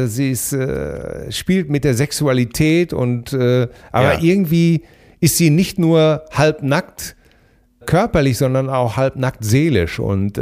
spielt mit der Sexualität und aber irgendwie ist sie nicht nur halbnackt körperlich, sondern auch halbnackt seelisch und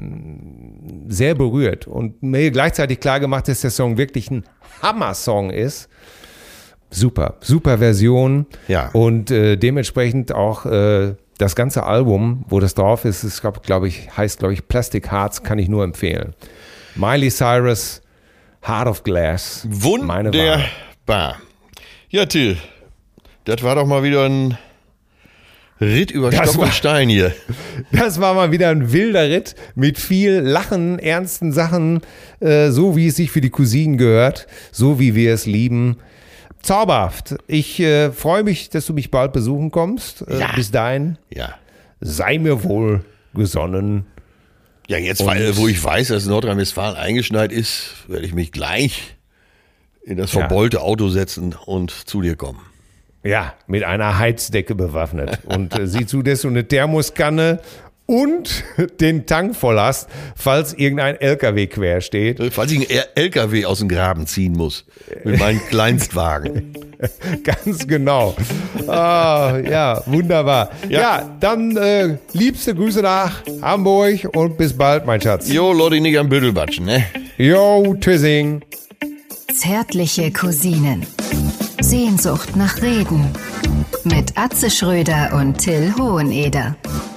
sehr berührt. Und mir gleichzeitig klar gemacht, dass der Song wirklich ein Hammer-Song ist. Super Version. Ja. Und dementsprechend auch das ganze Album, wo das drauf ist, heißt Plastic Hearts, kann ich nur empfehlen. Miley Cyrus, Heart of Glass. Wunderbar. Ja, Till, das war doch mal wieder ein Ritt über Stock und Stein hier. Das war mal wieder ein wilder Ritt mit viel Lachen, ernsten Sachen, so wie es sich für die Cousinen gehört, so wie wir es lieben. Zauberhaft. Ich freue mich, dass du mich bald besuchen kommst. Bis dahin. Ja. Sei mir wohl gesonnen. Ja, jetzt, wo ich weiß, dass Nordrhein-Westfalen eingeschneit ist, werde ich mich gleich in das verbeulte Auto setzen und zu dir kommen. Ja, mit einer Heizdecke bewaffnet. Und sieh zu, dass du eine Thermoskanne und den Tank voll hast, falls irgendein LKW quer steht. Falls ich einen LKW aus dem Graben ziehen muss. Mit meinem Kleinstwagen. Ganz genau. Ja, wunderbar. Ja, dann liebste Grüße nach Hamburg und bis bald, mein Schatz. Jo, Leute, nicht am Büttelbatschen, ne? Jo, tschüssing. Zärtliche Cousinen. Sehnsucht nach Reden. Mit Atze Schröder und Till Hoheneder.